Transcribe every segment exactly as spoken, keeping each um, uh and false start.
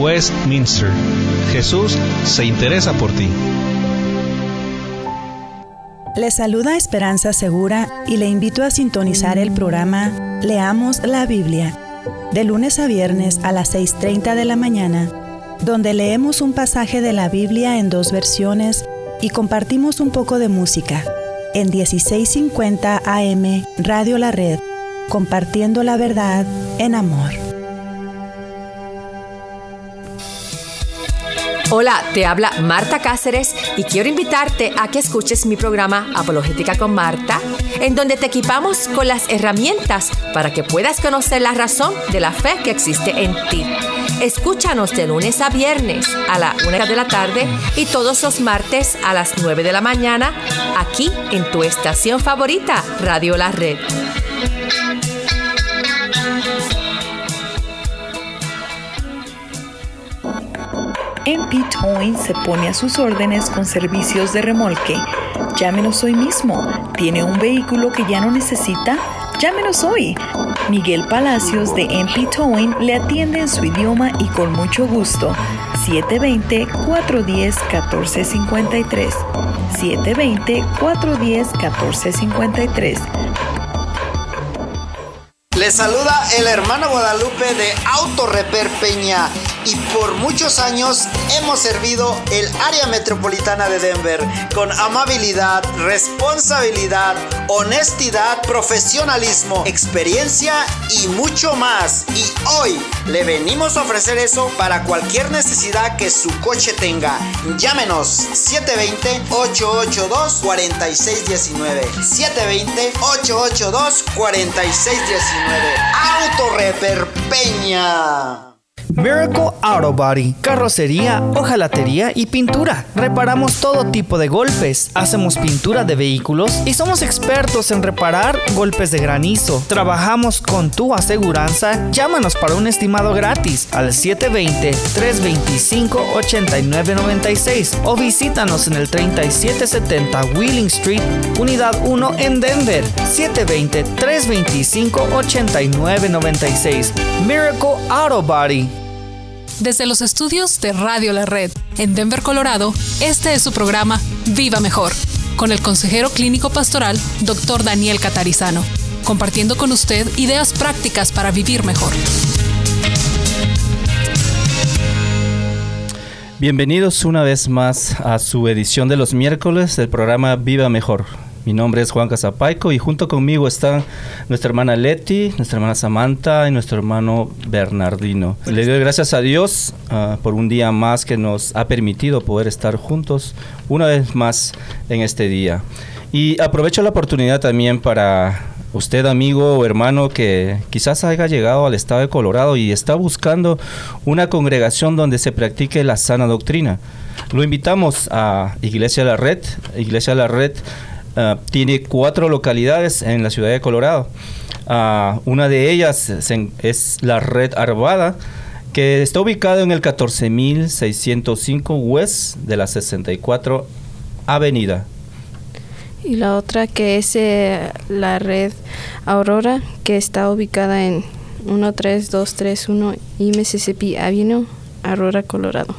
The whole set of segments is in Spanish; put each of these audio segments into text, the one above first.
Westminster. Jesús se interesa por ti. Le saluda Esperanza Segura y le invito a sintonizar el programa Leamos la Biblia, de lunes a viernes a las seis treinta de la mañana, donde leemos un pasaje de la Biblia en dos versiones y compartimos un poco de música, en dieciséis cincuenta A M Radio La Red, compartiendo la verdad en amor. Hola, te habla Marta Cáceres y quiero invitarte a que escuches mi programa Apologética con Marta, en donde te equipamos con las herramientas para que puedas conocer la razón de la fe que existe en ti. Escúchanos de lunes a viernes a la una de la tarde y todos los martes a las nueve de la mañana, aquí en tu estación favorita, Radio La Red. M P Towing se pone a sus órdenes con servicios de remolque. Llámenos hoy mismo. ¿Tiene un vehículo que ya no necesita? Llámenos hoy. Miguel Palacios de M P Towing le atiende en su idioma y con mucho gusto. siete dos cero, cuatro uno cero, uno cuatro cinco tres. siete dos cero, cuatro uno cero, uno cuatro cinco tres. Les saluda el hermano Guadalupe de Auto Repair Peña y por muchos años hemos servido el área metropolitana de Denver con amabilidad, responsabilidad, honestidad, profesionalismo, experiencia y mucho más. Y hoy le venimos a ofrecer eso para cualquier necesidad que su coche tenga. Llámenos siete dos cero, ocho ocho dos, cuatro seis uno nueve. siete dos cero, ocho ocho dos, cuatro seis uno nueve. Auto Repair Peña. Miracle Auto Body, carrocería, hojalatería y pintura. Reparamos todo tipo de golpes, hacemos pintura de vehículos y somos expertos en reparar golpes de granizo. Trabajamos con tu aseguranza. Llámanos para un estimado gratis al siete dos cero, tres dos cinco, ocho nueve nueve seis o visítanos en el treinta y siete setenta Wheeling Street, unidad uno en Denver. siete dos cero, tres dos cinco, ocho nueve nueve seis. Miracle Auto Body. Desde los estudios de Radio La Red en Denver, Colorado, este es su programa Viva Mejor, con el consejero clínico pastoral doctor Daniel Catarizano, compartiendo con usted ideas prácticas para vivir mejor. Bienvenidos una vez más a su edición de los miércoles del programa Viva Mejor. Mi nombre es Juan Casapaico y junto conmigo están nuestra hermana Leti, nuestra hermana Samantha y nuestro hermano Bernardino. Le doy gracias a Dios uh, por un día más que nos ha permitido poder estar juntos una vez más en este día. Y aprovecho la oportunidad también para usted, amigo o hermano, que quizás haya llegado al estado de Colorado y está buscando una congregación donde se practique la sana doctrina. Lo invitamos a Iglesia La Red. Iglesia La Red Uh, tiene cuatro localidades en la ciudad de Colorado. Uh, una de ellas es, es la Red Arvada, que está ubicada en el catorce mil seiscientos cinco West de la sesenta y cuatro Avenida. Y la otra que es eh, la Red Aurora, que está ubicada en uno tres dos tres uno y Mississippi Avenue, Aurora, Colorado.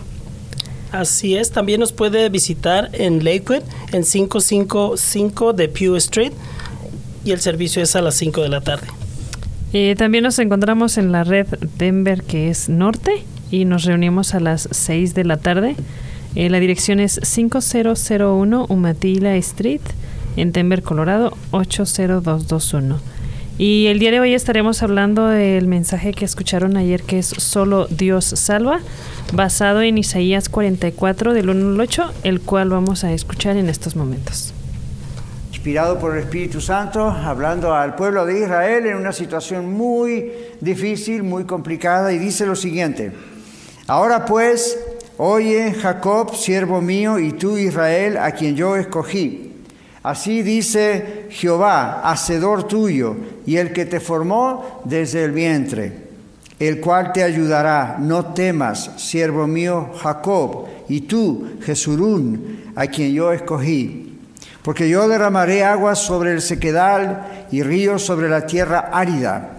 Así es, también nos puede visitar en Lakewood, en quinientos cincuenta y cinco de Pew Street, y el servicio es a las cinco de la tarde. Eh, también nos encontramos en la red Denver, que es norte, y nos reunimos a las seis de la tarde. Eh, la dirección es cinco mil uno Umatilla Street, en Denver, Colorado, ocho cero dos dos uno. Y el día de hoy estaremos hablando del mensaje que escucharon ayer, que es Solo Dios Salva, basado en Isaías cuarenta y cuatro del uno al ocho, el cual vamos a escuchar en estos momentos. Inspirado por el Espíritu Santo, hablando al pueblo de Israel en una situación muy difícil, muy complicada, y dice lo siguiente: ahora pues, oye Jacob, siervo mío, y tú Israel, a quien yo escogí. Así dice Jehová, hacedor tuyo, y el que te formó desde el vientre, el cual te ayudará. No temas, siervo mío Jacob, y tú, Jesurún, a quien yo escogí. Porque yo derramaré aguas sobre el sequedal y ríos sobre la tierra árida.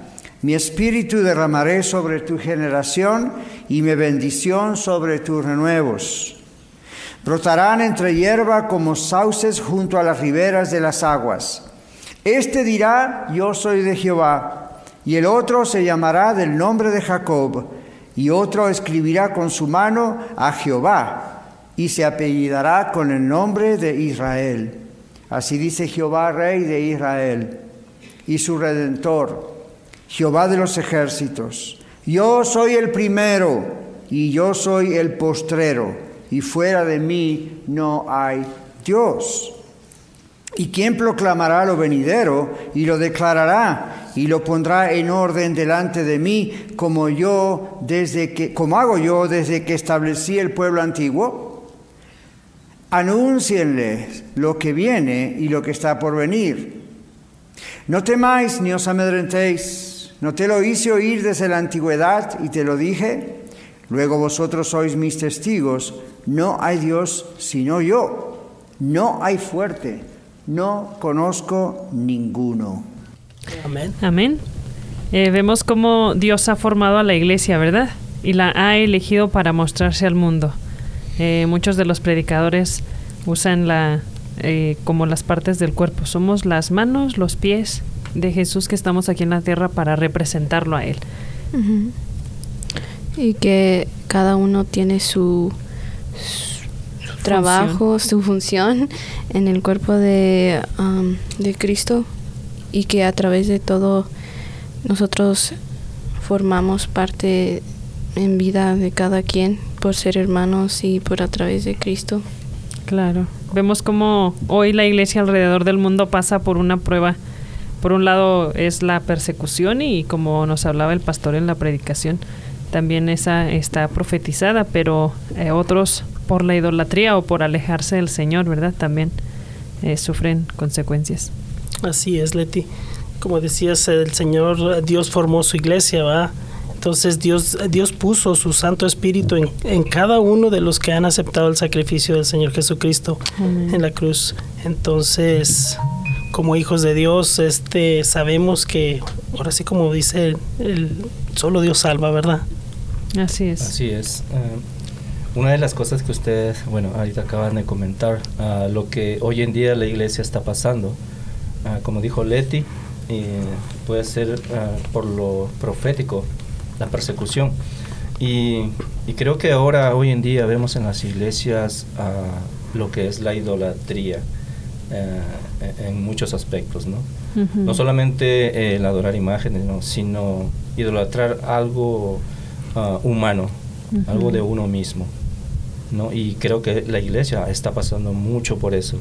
Mi espíritu derramaré sobre tu generación y mi bendición sobre tus renuevos. Brotarán entre hierba como sauces junto a las riberas de las aguas. Este dirá, yo soy de Jehová, y el otro se llamará del nombre de Jacob, y otro escribirá con su mano a Jehová, y se apellidará con el nombre de Israel. Así dice Jehová, Rey de Israel, y su Redentor, Jehová de los ejércitos. Yo soy el primero, y yo soy el postrero, y fuera de mí no hay Dios. ¿Y quién proclamará lo venidero y lo declarará y lo pondrá en orden delante de mí como yo desde que como hago yo desde que establecí el pueblo antiguo? Anúncienle lo que viene y lo que está por venir. No temáis ni os amedrentéis. ¿No te lo hice oír desde la antigüedad y te lo dije? Luego vosotros sois mis testigos. No hay Dios sino yo. No hay fuerte. No conozco ninguno. Amén. Amén. Eh, vemos cómo Dios ha formado a la iglesia, ¿verdad? Y la ha elegido para mostrarse al mundo. Eh, muchos de los predicadores usan la eh, como las partes del cuerpo. Somos las manos, los pies de Jesús que estamos aquí en la tierra para representarlo a Él. Uh-huh. Y que cada uno tiene su, su, su trabajo, función. su función en el cuerpo de, um, de Cristo, y que a través de todo nosotros formamos parte en vida de cada quien por ser hermanos y por a través de Cristo. Claro. Vemos cómo hoy la iglesia alrededor del mundo pasa por una prueba. Por un lado es la persecución, y como nos hablaba el pastor en la predicación, también esa está profetizada, pero eh, otros por la idolatría o por alejarse del Señor, ¿verdad? También eh, sufren consecuencias. Así es, Leti. Como decías, el Señor, Dios formó su iglesia, ¿va? Entonces Dios, Dios puso su Santo Espíritu en, en cada uno de los que han aceptado el sacrificio del Señor Jesucristo Amén. En la cruz. Entonces, como hijos de Dios, este, sabemos que, ahora sí como dice, el, el, solo Dios salva, ¿verdad? Así es. Así es. Uh, una de las cosas que ustedes, bueno, ahorita acaban de comentar, uh, lo que hoy en día la iglesia está pasando, uh, como dijo Leti, y puede ser uh, por lo profético, la persecución. Y, y creo que ahora, hoy en día, vemos en las iglesias uh, lo que es la idolatría. Uh, en muchos aspectos, ¿no? Uh-huh. No solamente eh, el adorar imágenes, ¿no? Sino idolatrar algo uh, humano, uh-huh. algo de uno mismo, ¿no? Y creo que la iglesia está pasando mucho por eso.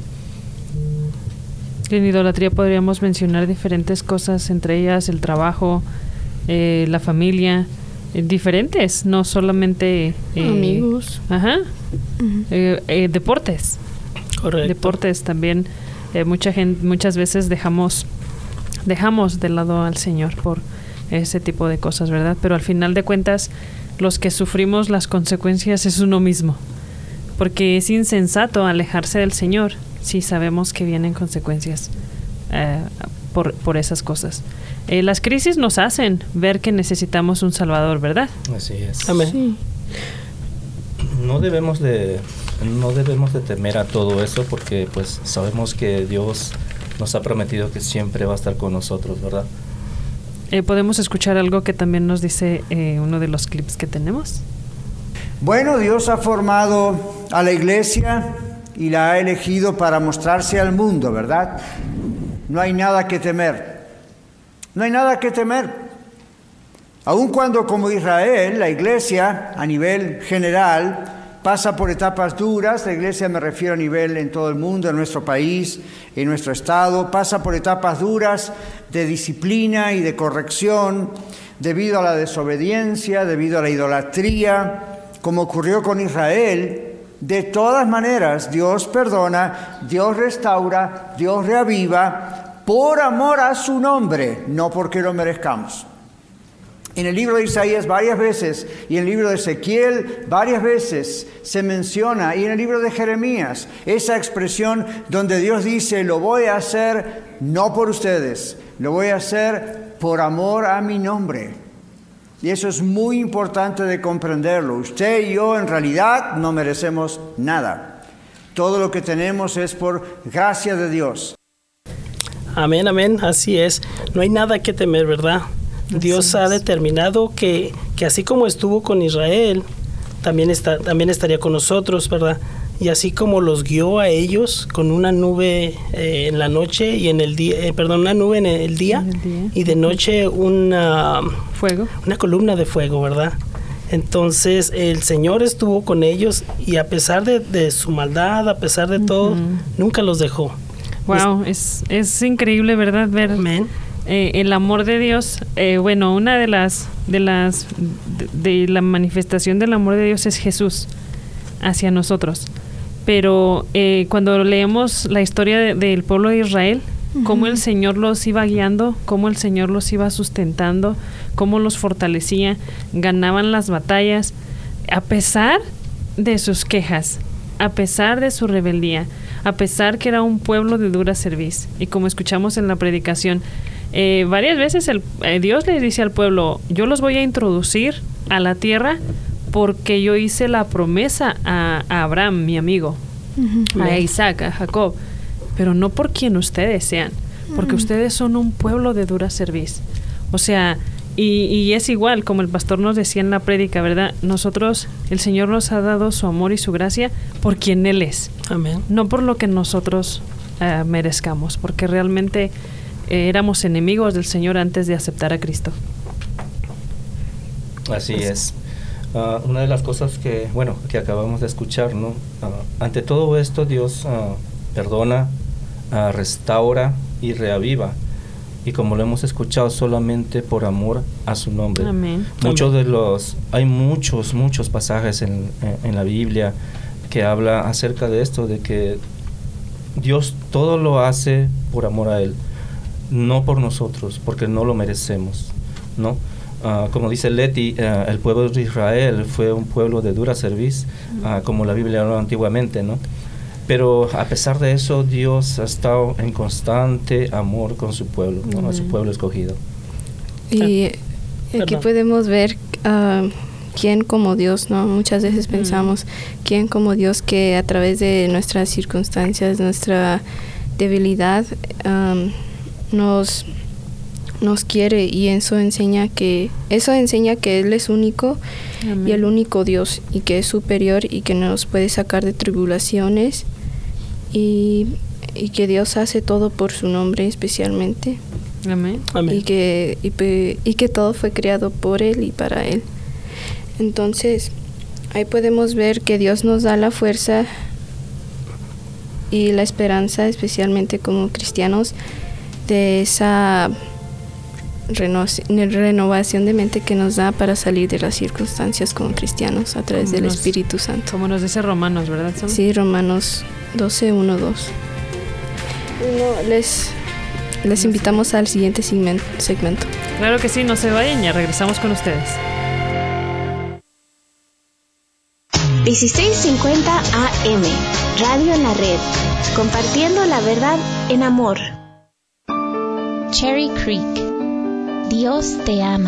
En idolatría podríamos mencionar diferentes cosas, entre ellas el trabajo, eh, la familia, eh, diferentes, no solamente eh, amigos, ajá, uh-huh. eh, eh, deportes. Correcto. Deportes también, eh, mucha gente, muchas veces dejamos dejamos de lado al Señor por ese tipo de cosas, ¿verdad? Pero al final de cuentas, los que sufrimos las consecuencias es uno mismo, porque es insensato alejarse del Señor si sabemos que vienen consecuencias eh, por, por esas cosas. Eh, las crisis nos hacen ver que necesitamos un Salvador, ¿verdad? Así es. Amén. Sí. No debemos de no debemos de temer a todo eso, porque pues sabemos que Dios nos ha prometido que siempre va a estar con nosotros, ¿verdad? Eh, ¿Podemos escuchar algo que también nos dice eh, uno de los clips que tenemos? Bueno, Dios ha formado a la iglesia y la ha elegido para mostrarse al mundo, ¿verdad? No hay nada que temer. No hay nada que temer. Aun cuando como Israel, la iglesia a nivel general pasa por etapas duras, la iglesia me refiero a nivel en todo el mundo, en nuestro país, en nuestro estado, pasa por etapas duras de disciplina y de corrección debido a la desobediencia, debido a la idolatría, como ocurrió con Israel. De todas maneras, Dios perdona, Dios restaura, Dios reaviva por amor a su nombre, no porque lo merezcamos. En el libro de Isaías varias veces, y en el libro de Ezequiel varias veces se menciona, y en el libro de Jeremías, esa expresión donde Dios dice, lo voy a hacer no por ustedes, lo voy a hacer por amor a mi nombre. Y eso es muy importante de comprenderlo. Usted y yo en realidad no merecemos nada. Todo lo que tenemos es por gracia de Dios. Amén, amén, así es. No hay nada que temer, ¿verdad? Dios ha determinado que, que así como estuvo con Israel, también, está, también estaría con nosotros, ¿verdad? Y así como los guió a ellos con una nube eh, en la noche y en el día, eh, perdón, una nube en el día, en el día. Y de noche una fuego, una columna de fuego, ¿verdad? Entonces el Señor estuvo con ellos y a pesar de, de su maldad, a pesar de uh-huh. todo, nunca los dejó. Wow, es, es increíble, ¿verdad? Ver eh, el amor de Dios. Eh, bueno, una de las de las de, de la manifestación del amor de Dios es Jesús hacia nosotros. Pero eh, cuando leemos la historia de, del pueblo de Israel, uh-huh. cómo el Señor los iba guiando, cómo el Señor los iba sustentando, cómo los fortalecía, ganaban las batallas, a pesar de sus quejas, a pesar de su rebeldía, a pesar que era un pueblo de dura cerviz. Y como escuchamos en la predicación, eh, varias veces el, eh, Dios les dice al pueblo, yo los voy a introducir a la tierra porque yo hice la promesa a, a Abraham, mi amigo, uh-huh. a Isaac, a Jacob, pero no por quien ustedes sean, porque uh-huh. ustedes son un pueblo de dura cerviz. O sea, y, y es igual, como el pastor nos decía en la prédica, ¿verdad? Nosotros, el Señor nos ha dado su amor y su gracia por quien Él es. Amén. No por lo que nosotros uh, merezcamos, porque realmente eh, éramos enemigos del Señor antes de aceptar a Cristo. Así es. Uh, una de las cosas que, bueno, que acabamos de escuchar, ¿no? Uh, ante todo esto, Dios uh, perdona, uh, restaura y reaviva. Y como lo hemos escuchado, solamente por amor a su nombre. Amén. Muchos Amén. de los, hay muchos, muchos pasajes en, en, en la Biblia que habla acerca de esto, de que Dios todo lo hace por amor a Él, no por nosotros, porque no lo merecemos, ¿no? Uh, como dice Leti, uh, el pueblo de Israel fue un pueblo de dura cerviz, uh, como la Biblia habló antiguamente, ¿no? Pero a pesar de eso, Dios ha estado en constante amor con su pueblo, ¿no? Mm. A su pueblo escogido. Y ah, aquí podemos ver uh, quién como Dios, ¿no? Muchas veces mm. pensamos, quién como Dios que a través de nuestras circunstancias, nuestra debilidad, um, nos... nos quiere, y eso enseña que eso enseña que Él es único. Amén. Y el único Dios, y que es superior y que nos puede sacar de tribulaciones, y, y que Dios hace todo por su nombre especialmente. Amén. Amén. Y que y, y que todo fue creado por Él y para Él. Entonces ahí podemos ver que Dios nos da la fuerza y la esperanza, especialmente como cristianos, de esa Reno- renovación de mente que nos da para salir de las circunstancias como cristianos a través como del nos, Espíritu Santo. Como nos dice Romanos, ¿verdad, Sam? Sí, Romanos doce, uno, dos. No, les, les invitamos al siguiente segmento. Claro que sí, no se vayan, ya regresamos con ustedes. dieciséis cincuenta A M, Radio en la Red, compartiendo la verdad en amor. Cherry Creek, Dios te ama.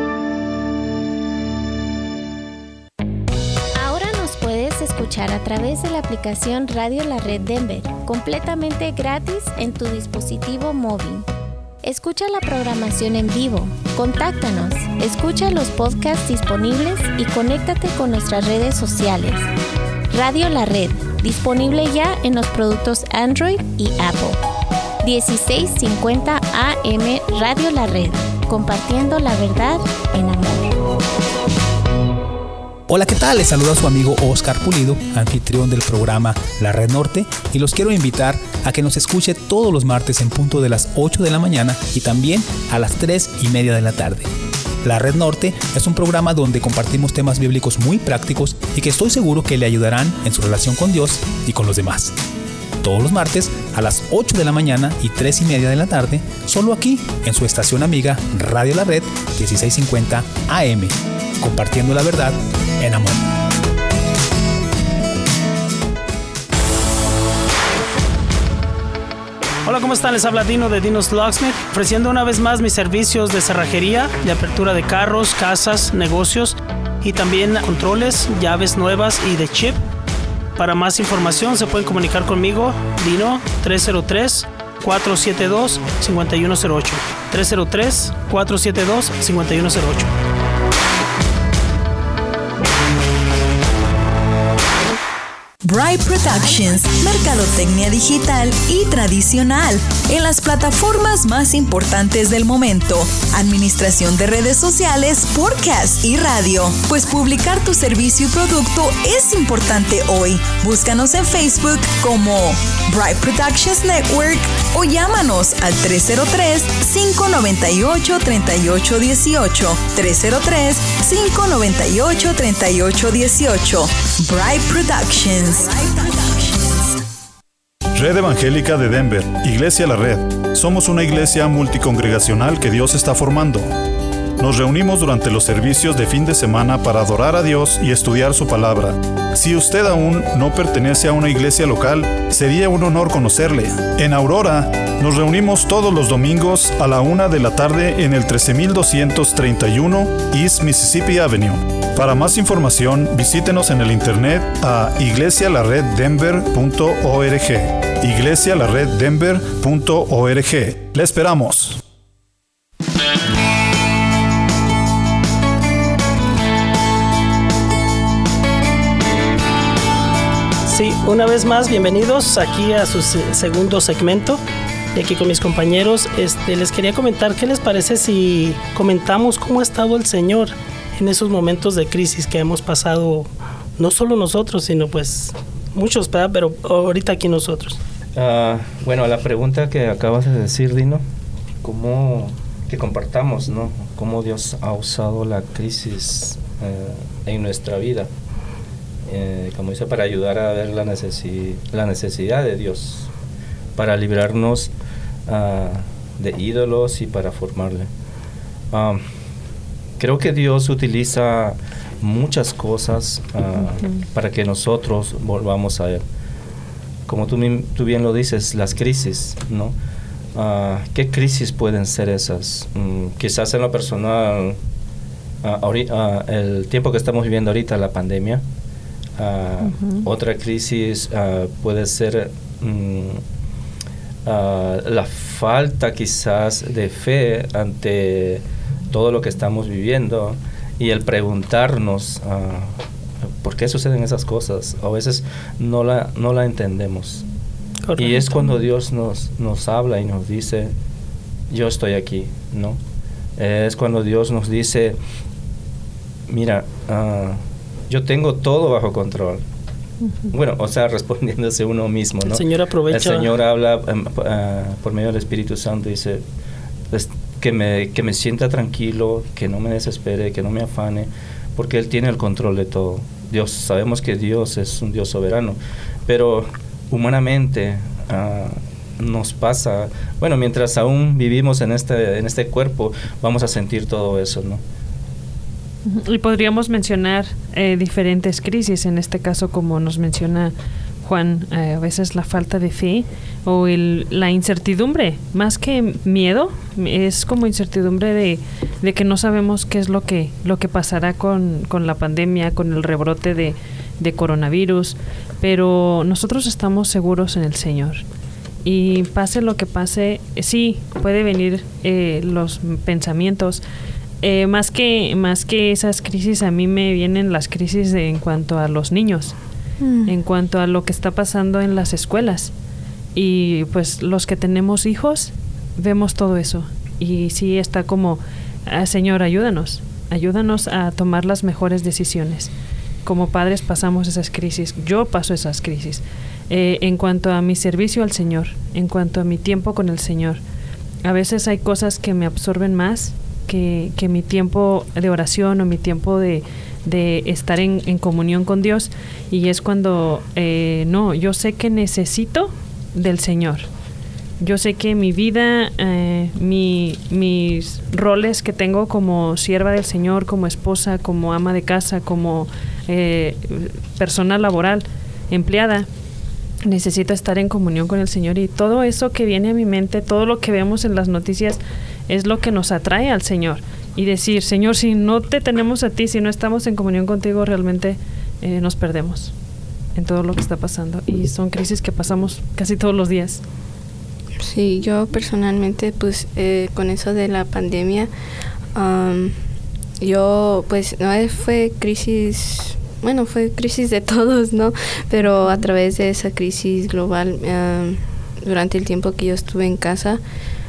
Ahora nos puedes escuchar a través de la aplicación Radio La Red Denver, completamente gratis en tu dispositivo móvil. Escucha la programación en vivo, contáctanos, escucha los podcasts disponibles y conéctate con nuestras redes sociales. Radio La Red, disponible ya en los productos Android y Apple. dieciséis cincuenta A M Radio La Red, compartiendo la verdad en amor. Hola, ¿qué tal? Les saluda su amigo Oscar Pulido, anfitrión del programa La Red Norte, y los quiero invitar a que nos escuche todos los martes en punto de las ocho de la mañana y también a las tres y media de la tarde. La Red Norte es un programa donde compartimos temas bíblicos muy prácticos y que estoy seguro que le ayudarán en su relación con Dios y con los demás. Todos los martes a las ocho de la mañana y tres y media de la tarde, solo aquí en su estación amiga Radio La Red dieciséis cincuenta A M, compartiendo la verdad en amor. Hola, ¿cómo están? Les habla Dino de Dino's Locksmith, ofreciendo una vez más mis servicios de cerrajería, de apertura de carros, casas, negocios y también controles, llaves nuevas y de chip. Para más información se pueden comunicar conmigo, Dino, tres cero tres, cuatro siete dos, cinco uno cero ocho. tres cero tres, cuatro siete dos, cinco uno cero ocho. Bright Productions, mercadotecnia digital y tradicional en las plataformas más importantes del momento, administración de redes sociales, podcast y radio. Pues publicar tu servicio y producto es importante hoy. Búscanos en Facebook como Bright Productions Network o llámanos al tres cero tres, cinco nueve ocho, tres ocho uno ocho, tres cero tres, cinco nueve ocho, tres ocho uno ocho. Bright Productions. Red Evangélica de Denver, Iglesia La Red. Somos una iglesia multicongregacional que Dios está formando. Nos reunimos durante los servicios de fin de semana para adorar a Dios y estudiar su palabra. Si usted aún no pertenece a una iglesia local, sería un honor conocerle. En Aurora, nos reunimos todos los domingos a la una de la tarde en el trece mil doscientos treinta y uno East Mississippi Avenue. Para más información, visítenos en el internet a iglesia la red denver punto org. iglesia la red denver punto org. ¡Le esperamos! Sí, una vez más, bienvenidos aquí a su segundo segmento. Y aquí con mis compañeros, este, les quería comentar qué les parece si comentamos cómo ha estado el Señor en esos momentos de crisis que hemos pasado, no solo nosotros, sino pues muchos, ¿verdad? Pero ahorita aquí nosotros. Uh, bueno, la pregunta que acabas de decir, Dino, cómo que compartamos, ¿no? Cómo Dios ha usado la crisis eh, en nuestra vida, eh, como dice, para ayudar a ver la, necesi- la necesidad de Dios, para librarnos uh, de ídolos y para formarle. Um, Creo que Dios utiliza muchas cosas uh, uh-huh. para que nosotros volvamos a Él. Como tú, tú bien lo dices, las crisis, ¿no? Uh, ¿Qué crisis pueden ser esas? Um, quizás en lo personal, uh, ahorita, uh, el tiempo que estamos viviendo ahorita, la pandemia. Uh, uh-huh. Otra crisis uh, puede ser um, uh, la falta quizás de fe ante todo lo que estamos viviendo y el preguntarnos uh, por qué suceden esas cosas. A veces no la, no la entendemos. Correcto. Y es cuando Dios nos, nos habla y nos dice, yo estoy aquí, ¿no? Es cuando Dios nos dice, mira, uh, yo tengo todo bajo control. Uh-huh. Bueno, o sea, respondiéndose uno mismo, ¿no? El Señor aprovecha. El Señor habla um, uh, por medio del Espíritu Santo y dice, pues, que me, que me sienta tranquilo, que no me desespere, que no me afane, porque Él tiene el control de todo. Dios, sabemos que Dios es un Dios soberano, pero humanamente uh, nos pasa, bueno, mientras aún vivimos en este, en este cuerpo, vamos a sentir todo eso, ¿no? Y podríamos mencionar eh, diferentes crisis, en este caso como nos menciona Juan, eh, a veces la falta de fe o el, la incertidumbre, más que miedo, es como incertidumbre de, de que no sabemos qué es lo que, lo que pasará con, con la pandemia, con el rebrote de, de coronavirus, pero nosotros estamos seguros en el Señor. Y pase lo que pase, sí, puede venir eh, los pensamientos. Eh, más que, más que esas crisis, a mí me vienen las crisis de, en cuanto a los niños. En cuanto a lo que está pasando en las escuelas. Y pues los que tenemos hijos, vemos todo eso. Y sí está como, ah, Señor, ayúdanos, ayúdanos a tomar las mejores decisiones. Como padres pasamos esas crisis, yo paso esas crisis. Eh, en cuanto a mi servicio al Señor, en cuanto a mi tiempo con el Señor, a veces hay cosas que me absorben más que, que mi tiempo de oración o mi tiempo de... de estar en, en comunión con Dios, y es cuando eh, no, yo sé que necesito del Señor, yo sé que mi vida, eh, mi, mis roles que tengo como sierva del Señor, como esposa, como ama de casa, como eh, persona laboral, empleada, necesito estar en comunión con el Señor, y todo eso que viene a mi mente, todo lo que vemos en las noticias es lo que nos atrae al Señor, y decir, Señor, si no te tenemos a ti, si no estamos en comunión contigo, realmente eh, nos perdemos en todo lo que está pasando, y son crisis que pasamos casi todos los días. Sí, yo personalmente, pues eh, con eso de la pandemia, um, yo pues no fue crisis, bueno, fue crisis de todos, ¿no? Pero a través de esa crisis global, um, durante el tiempo que yo estuve en casa,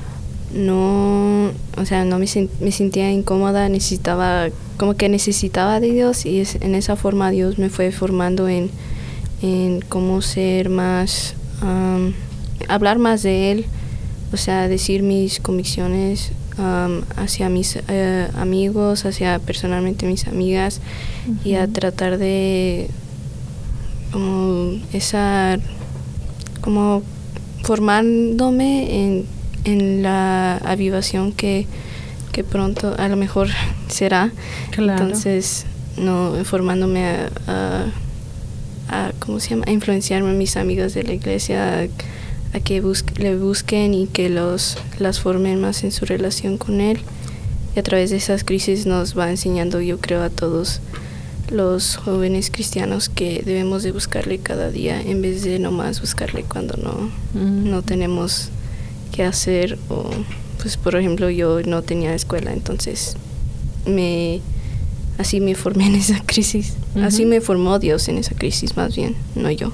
no, o sea, no me, me sentía incómoda, necesitaba, como que necesitaba de Dios, y es, en esa forma Dios me fue formando en, en cómo ser más, um, hablar más de Él, o sea, decir mis convicciones um, hacia mis uh, amigos, hacia personalmente mis amigas, uh-huh. y a tratar de como esa, como formándome en, en la avivación que, que pronto a lo mejor será. Claro. Entonces, no, formándome a, a, a ¿cómo se llama? A influenciarme a mis amigas de la iglesia, a, a que busque, le busquen y que los las formen más en su relación con Él. Y a través de esas crisis nos va enseñando, yo creo, a todos los jóvenes cristianos que debemos de buscarle cada día, en vez de nomás buscarle cuando no, mm. no tenemos qué hacer. O pues por ejemplo, yo no tenía escuela, entonces me así me formé en esa crisis. Uh-huh. Así me formó Dios en esa crisis, más bien, no yo.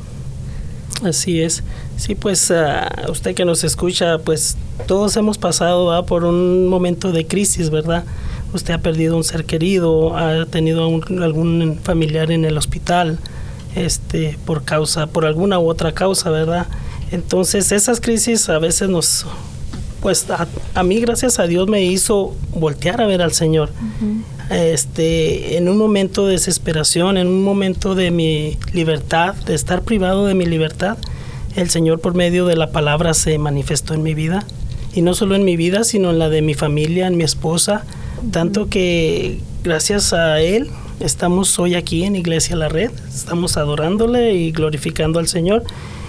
Así es. Sí, pues uh, usted que nos escucha, pues todos hemos pasado ¿va? por un momento de crisis, ¿verdad? Usted ha perdido un ser querido, ha tenido un, algún familiar en el hospital, este, por causa, por alguna u otra causa, ¿verdad? Entonces esas crisis a veces nos, pues a, a mí gracias a Dios me hizo voltear a ver al Señor. Uh-huh. Este, en un momento de desesperación, en un momento de mi libertad, de estar privado de mi libertad, el Señor por medio de la palabra se manifestó en mi vida, y no solo en mi vida, sino en la de mi familia, en mi esposa, uh-huh. tanto que gracias a Él estamos hoy aquí en Iglesia La Red, estamos adorándole y glorificando al Señor.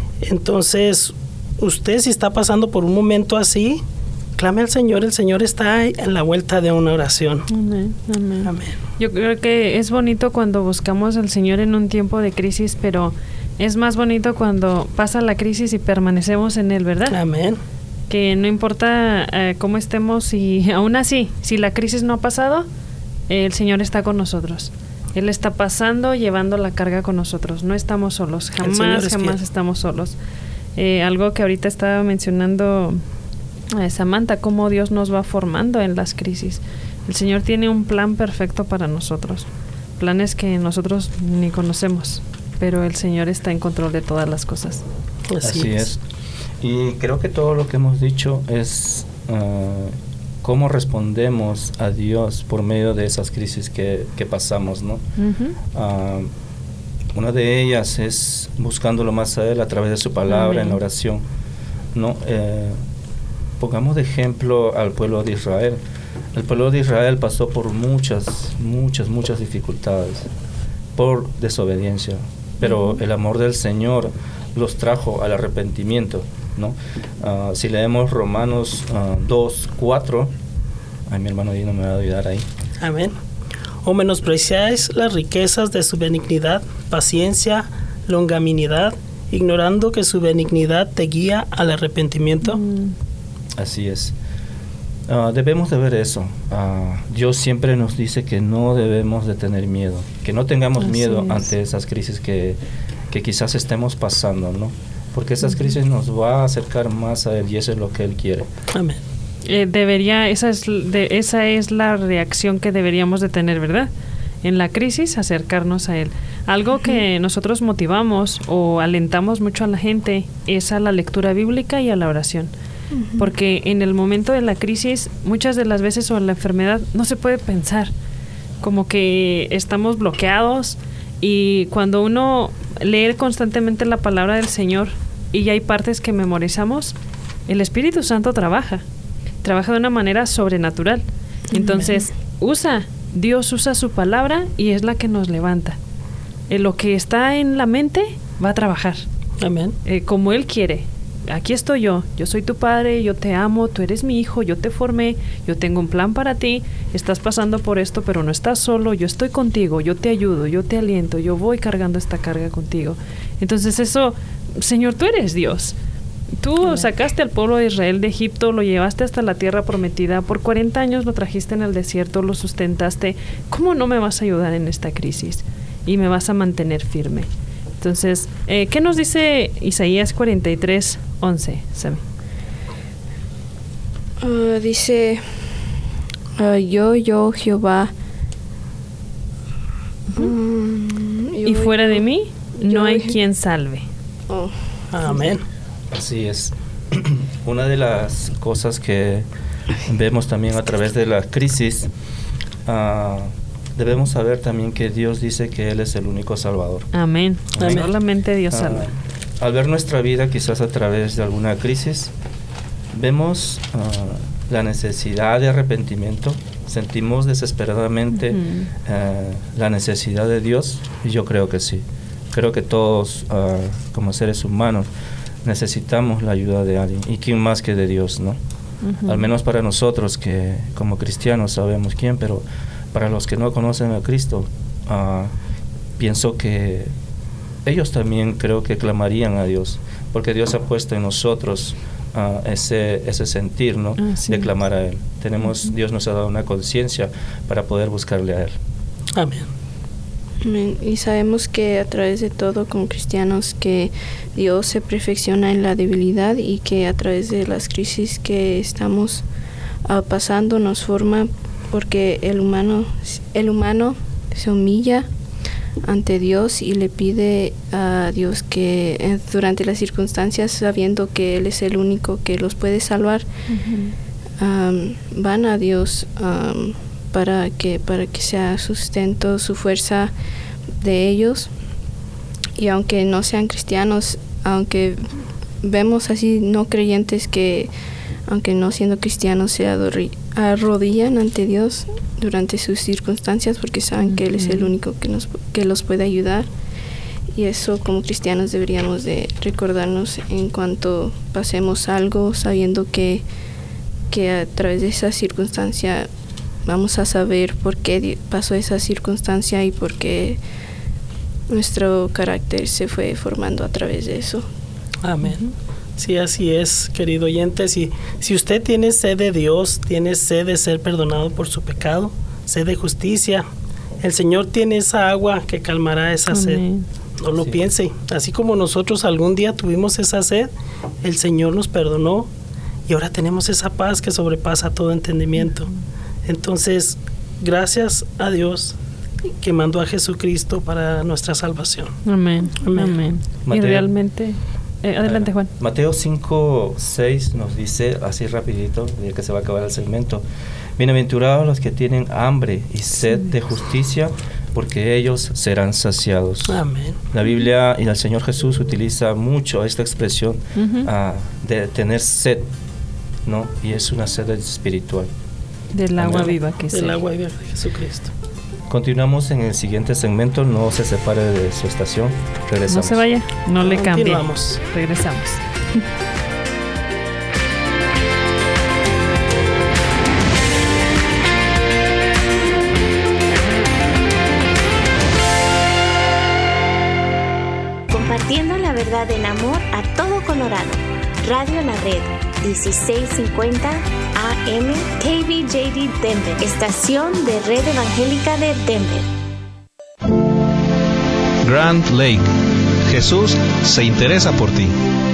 Entonces, usted si está pasando por un momento así, clame al Señor, el Señor está en la vuelta de una oración. Amén, amén. Amén. Yo creo que es bonito cuando buscamos al Señor en un tiempo de crisis, pero es más bonito cuando pasa la crisis y permanecemos en Él, ¿verdad? Amén. Que no importa eh, cómo estemos, y aún así, si la crisis no ha pasado, eh, el Señor está con nosotros. Él está pasando, llevando la carga con nosotros. No estamos solos, jamás, jamás estamos solos. Eh, algo que ahorita estaba mencionando eh, Samantha, cómo Dios nos va formando en las crisis. El Señor tiene un plan perfecto para nosotros, planes que nosotros ni conocemos, pero el Señor está en control de todas las cosas. Así, Así es. es. Y creo que todo lo que hemos dicho es uh, cómo respondemos a Dios por medio de esas crisis que, que pasamos, ¿no? Uh-huh. Uh, una de ellas es buscándolo más a Él a través de su palabra, Amén. En la oración, ¿no? Eh, pongamos de ejemplo al pueblo de Israel. El pueblo de Israel pasó por muchas, muchas, muchas dificultades por desobediencia, pero uh-huh. el amor del Señor los trajo al arrepentimiento, ¿no? Uh, si leemos Romanos uh, dos, cuatro, ay, mi hermano Dino me va a ayudar ahí. Amén. O menospreciáis las riquezas de su benignidad, paciencia, longanimidad, ignorando que su benignidad te guía al arrepentimiento. Mm. Así es. Uh, debemos de ver eso. Uh, Dios siempre nos dice que no debemos de tener miedo, que no tengamos Así miedo es. ante esas crisis que, que quizás estemos pasando, ¿no? Porque esas uh-huh. crisis nos va a acercar más a Él, y eso es lo que Él quiere. Amén. Eh, debería, esa es, de, esa es la reacción que deberíamos de tener, ¿verdad? En la crisis, acercarnos a Él. Algo uh-huh. que nosotros motivamos o alentamos mucho a la gente es a la lectura bíblica y a la oración. Uh-huh. Porque en el momento de la crisis, muchas de las veces, o en la enfermedad, no se puede pensar. Como que estamos bloqueados, y cuando uno lee constantemente la palabra del Señor y hay partes que memorizamos, el Espíritu Santo trabaja. Trabaja de una manera sobrenatural. Entonces, usa, Dios usa su palabra y es la que nos levanta. En lo que está en la mente va a trabajar. Amén. Eh, como Él quiere. Aquí estoy yo, yo soy tu padre, yo te amo, tú eres mi hijo, yo te formé, yo tengo un plan para ti, estás pasando por esto, pero no estás solo, yo estoy contigo, yo te ayudo, yo te aliento, yo voy cargando esta carga contigo. Entonces eso, Señor, tú eres Dios. Tú sacaste al pueblo de Israel de Egipto, lo llevaste hasta la tierra prometida, por cuarenta años lo trajiste en el desierto, lo sustentaste. ¿Cómo no me vas a ayudar en esta crisis? Y me vas a mantener firme. Entonces, eh, ¿qué nos dice Isaías cuarenta y tres, once, Sam? Uh, dice, uh, yo, yo, Jehová. Uh-huh. Um, y yo, fuera yo, de mí, no yo, hay quien salve. Oh. Amén. Así es. Una de las cosas que vemos también a través de la crisis, uh, debemos saber también que Dios dice que Él es el único Salvador. Amén. Amén. Solamente Dios uh, salva. Al ver nuestra vida quizás a través de alguna crisis, vemos uh, la necesidad de arrepentimiento, sentimos desesperadamente uh-huh. uh, la necesidad de Dios, y yo creo que sí. Creo que todos, uh, como seres humanos, necesitamos la ayuda de alguien, y quién más que de Dios, ¿no? Uh-huh. Al menos para nosotros que como cristianos sabemos quién, pero para los que no conocen a Cristo, uh, pienso que ellos también creo que clamarían a Dios, porque Dios ha puesto en nosotros uh, ese ese sentir, ¿no? Ah, sí. De clamar a Él. Tenemos, uh-huh. Dios nos ha dado una conciencia para poder buscarle a Él. Amén. Amén. Y sabemos que a través de todo, como cristianos, que Dios se perfecciona en la debilidad, y que a través de las crisis que estamos uh, pasando nos forma, porque el humano, el humano se humilla ante Dios y le pide a Dios que eh, durante las circunstancias, sabiendo que Él es el único que los puede salvar, uh-huh. um, van a Dios um, para que para que sea sustento, su fuerza de ellos. Y aunque no sean cristianos, aunque vemos así no creyentes que, aunque no siendo cristianos, se adorri- arrodillan ante Dios durante sus circunstancias, porque saben uh-huh. que Él es el único que nos que los puede ayudar. Y eso, como cristianos, deberíamos de recordarnos en cuanto pasemos algo, sabiendo que que a través de esa circunstancia vamos a saber por qué pasó esa circunstancia y por qué nuestro carácter se fue formando a través de eso. Amén. Sí, así es, querido oyente. Si, si usted tiene sed de Dios, tiene sed de ser perdonado por su pecado, sed de justicia, el Señor tiene esa agua que calmará esa Amén. Sed. No lo sí. piense. Así como nosotros algún día tuvimos esa sed, el Señor nos perdonó y ahora tenemos esa paz que sobrepasa todo entendimiento. Entonces, gracias a Dios que mandó a Jesucristo para nuestra salvación. Amén. Amén. Amén. Mateo, y realmente... Eh, adelante, Juan. Mateo cinco, seis nos dice, así rapidito, ya que se va a acabar el segmento: bienaventurados los que tienen hambre y sed de justicia, porque ellos serán saciados. Amén. La Biblia y el Señor Jesús utiliza mucho esta expresión uh-huh. uh, de tener sed, ¿no? Y es una sed espiritual. Del agua Amén. Viva que es Del agua viva de Jesucristo. Continuamos en el siguiente segmento. No se separe de su estación. Regresamos. No se vaya, no le cambie. Continuamos. Regresamos. Compartiendo la verdad en amor a todo Colorado. Radio La Red, dieciséis cincuenta A M, K B J D Denver, estación de Red Evangélica de Denver. Grand Lake, Jesús se interesa por ti.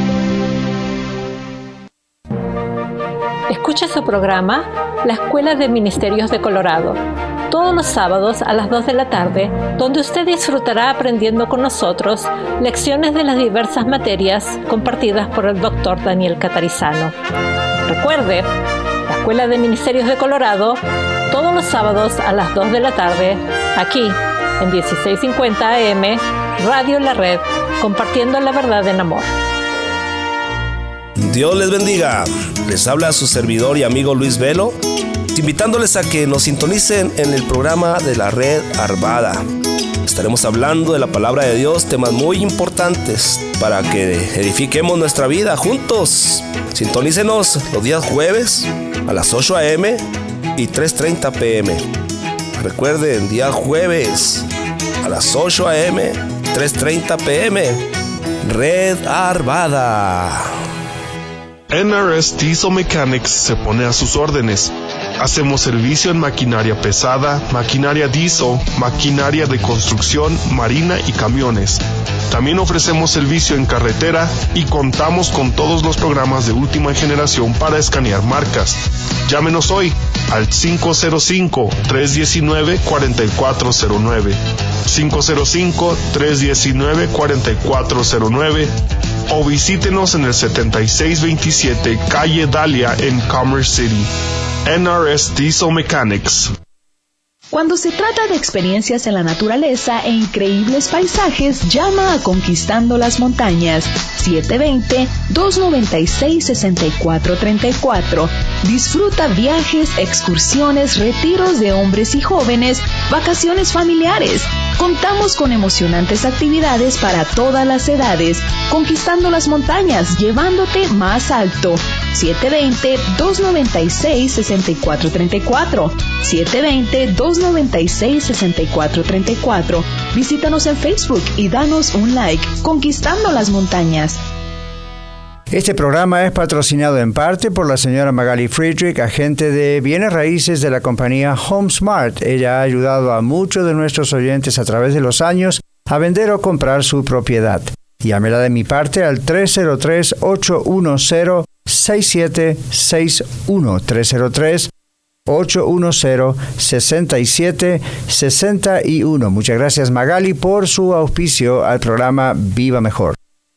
Escucha su programa La Escuela de Ministerios de Colorado, todos los sábados a las dos de la tarde, donde usted disfrutará aprendiendo con nosotros lecciones de las diversas materias compartidas por el doctor Daniel Catarizano. Recuerde, la Escuela de Ministerios de Colorado, todos los sábados a las dos de la tarde, aquí en dieciséis cincuenta A M, Radio La Red, compartiendo la verdad en amor. Dios les bendiga. Les habla su servidor y amigo Luis Velo, invitándoles a que nos sintonicen en el programa de la Red Arvada. Estaremos hablando de la palabra de Dios, temas muy importantes para que edifiquemos nuestra vida juntos. Sintonícenos los días jueves a las ocho a eme y tres treinta pe eme. Recuerden, día jueves a las ocho a eme, tres treinta pe eme. Red Arvada. N R S Diesel Mechanics se pone a sus órdenes. Hacemos servicio en maquinaria pesada, maquinaria diesel, maquinaria de construcción, marina y camiones. También ofrecemos servicio en carretera y contamos con todos los programas de última generación para escanear marcas. Llámenos hoy al cinco cero cinco, tres uno nueve, cuatro cuatro cero nueve, cinco cero cinco, tres uno nueve, cuatro cuatro cero nueve o visítenos en el setenta y seis veintisiete Calle Dahlia en Commerce City. N R S Diesel Mechanics. Cuando se trata de experiencias en la naturaleza e increíbles paisajes, llama a Conquistando las Montañas, siete dos cero, dos nueve seis, seis cuatro tres cuatro. Disfruta viajes, excursiones, retiros de hombres y jóvenes, vacaciones familiares. Contamos con emocionantes actividades para todas las edades. Conquistando las Montañas, llevándote más alto. siete dos cero, dos nueve seis, seis cuatro tres cuatro. siete dos cero, dos nueve seis, seis cuatro tres cuatro. Visítanos en Facebook y danos un like. Conquistando las Montañas. Este programa es patrocinado en parte por la señora Magali Friedrich, agente de bienes raíces de la compañía HomeSmart. Ella ha ayudado a muchos de nuestros oyentes a través de los años a vender o comprar su propiedad. Llámela de mi parte al tres cero tres, ocho uno cero, seis siete seis uno, tres cero tres, ocho uno cero, seis siete seis uno. Muchas gracias, Magali, por su auspicio al programa Viva Mejor.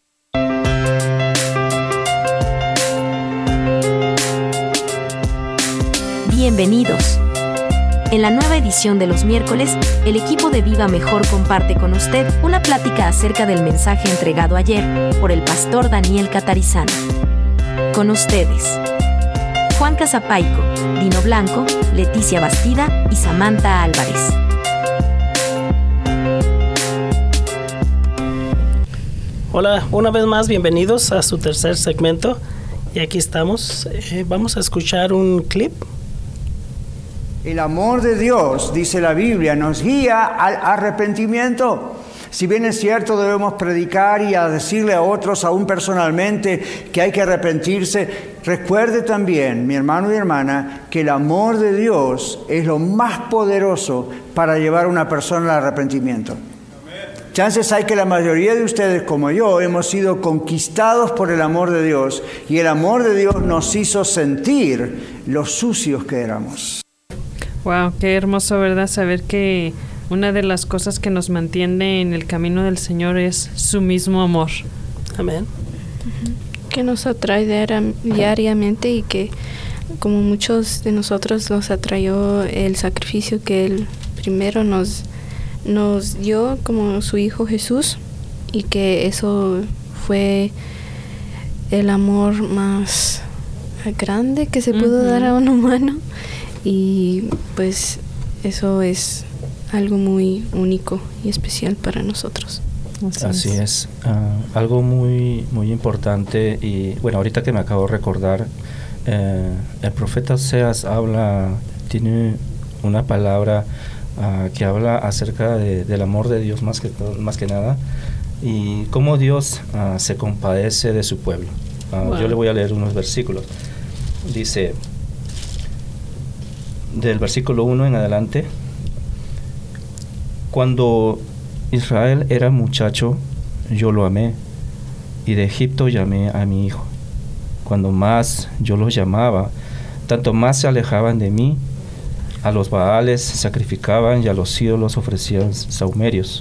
Bienvenidos. En la nueva edición de los miércoles, el equipo de Viva Mejor comparte con usted una plática acerca del mensaje entregado ayer por el pastor Daniel Catarizano. Con ustedes, Juan Casapaico, Dino Blanco, Leticia Bastida y Samantha Álvarez. Hola, una vez más, bienvenidos a su tercer segmento. Y aquí estamos. Eh, vamos a escuchar un clip. El amor de Dios, dice la Biblia, nos guía al arrepentimiento. Si bien es cierto, debemos predicar y a decirle a otros, aún personalmente, que hay que arrepentirse, recuerde también, mi hermano y hermana, que el amor de Dios es lo más poderoso para llevar a una persona al arrepentimiento. Chances hay que la mayoría de ustedes, como yo, hemos sido conquistados por el amor de Dios, y el amor de Dios nos hizo sentir lo sucios que éramos. Wow, qué hermoso, ¿verdad? Saber que una de las cosas que nos mantiene en el camino del Señor es su mismo amor. Amén. Que nos atrae diariamente y que, como muchos de nosotros, nos atrayó el sacrificio que Él primero nos, nos dio como su Hijo Jesús, y que eso fue el amor más grande que se pudo uh-huh. dar a un humano. Y pues eso es algo muy único y especial para nosotros. Así, Así es, es. Uh, algo muy muy importante. Y bueno, ahorita que me acabo de recordar, eh, el profeta Oseas habla, tiene una palabra uh, que habla acerca de, del amor de Dios más que, más que nada, y cómo Dios uh, se compadece de su pueblo. Uh, wow. Yo le voy a leer unos versículos. Dice, del versículo uno en adelante: cuando Israel era muchacho, yo lo amé, y de Egipto llamé a mi hijo. Cuando más yo los llamaba, tanto más se alejaban de mí. A los Baales sacrificaban y a los ídolos ofrecían sahumerios.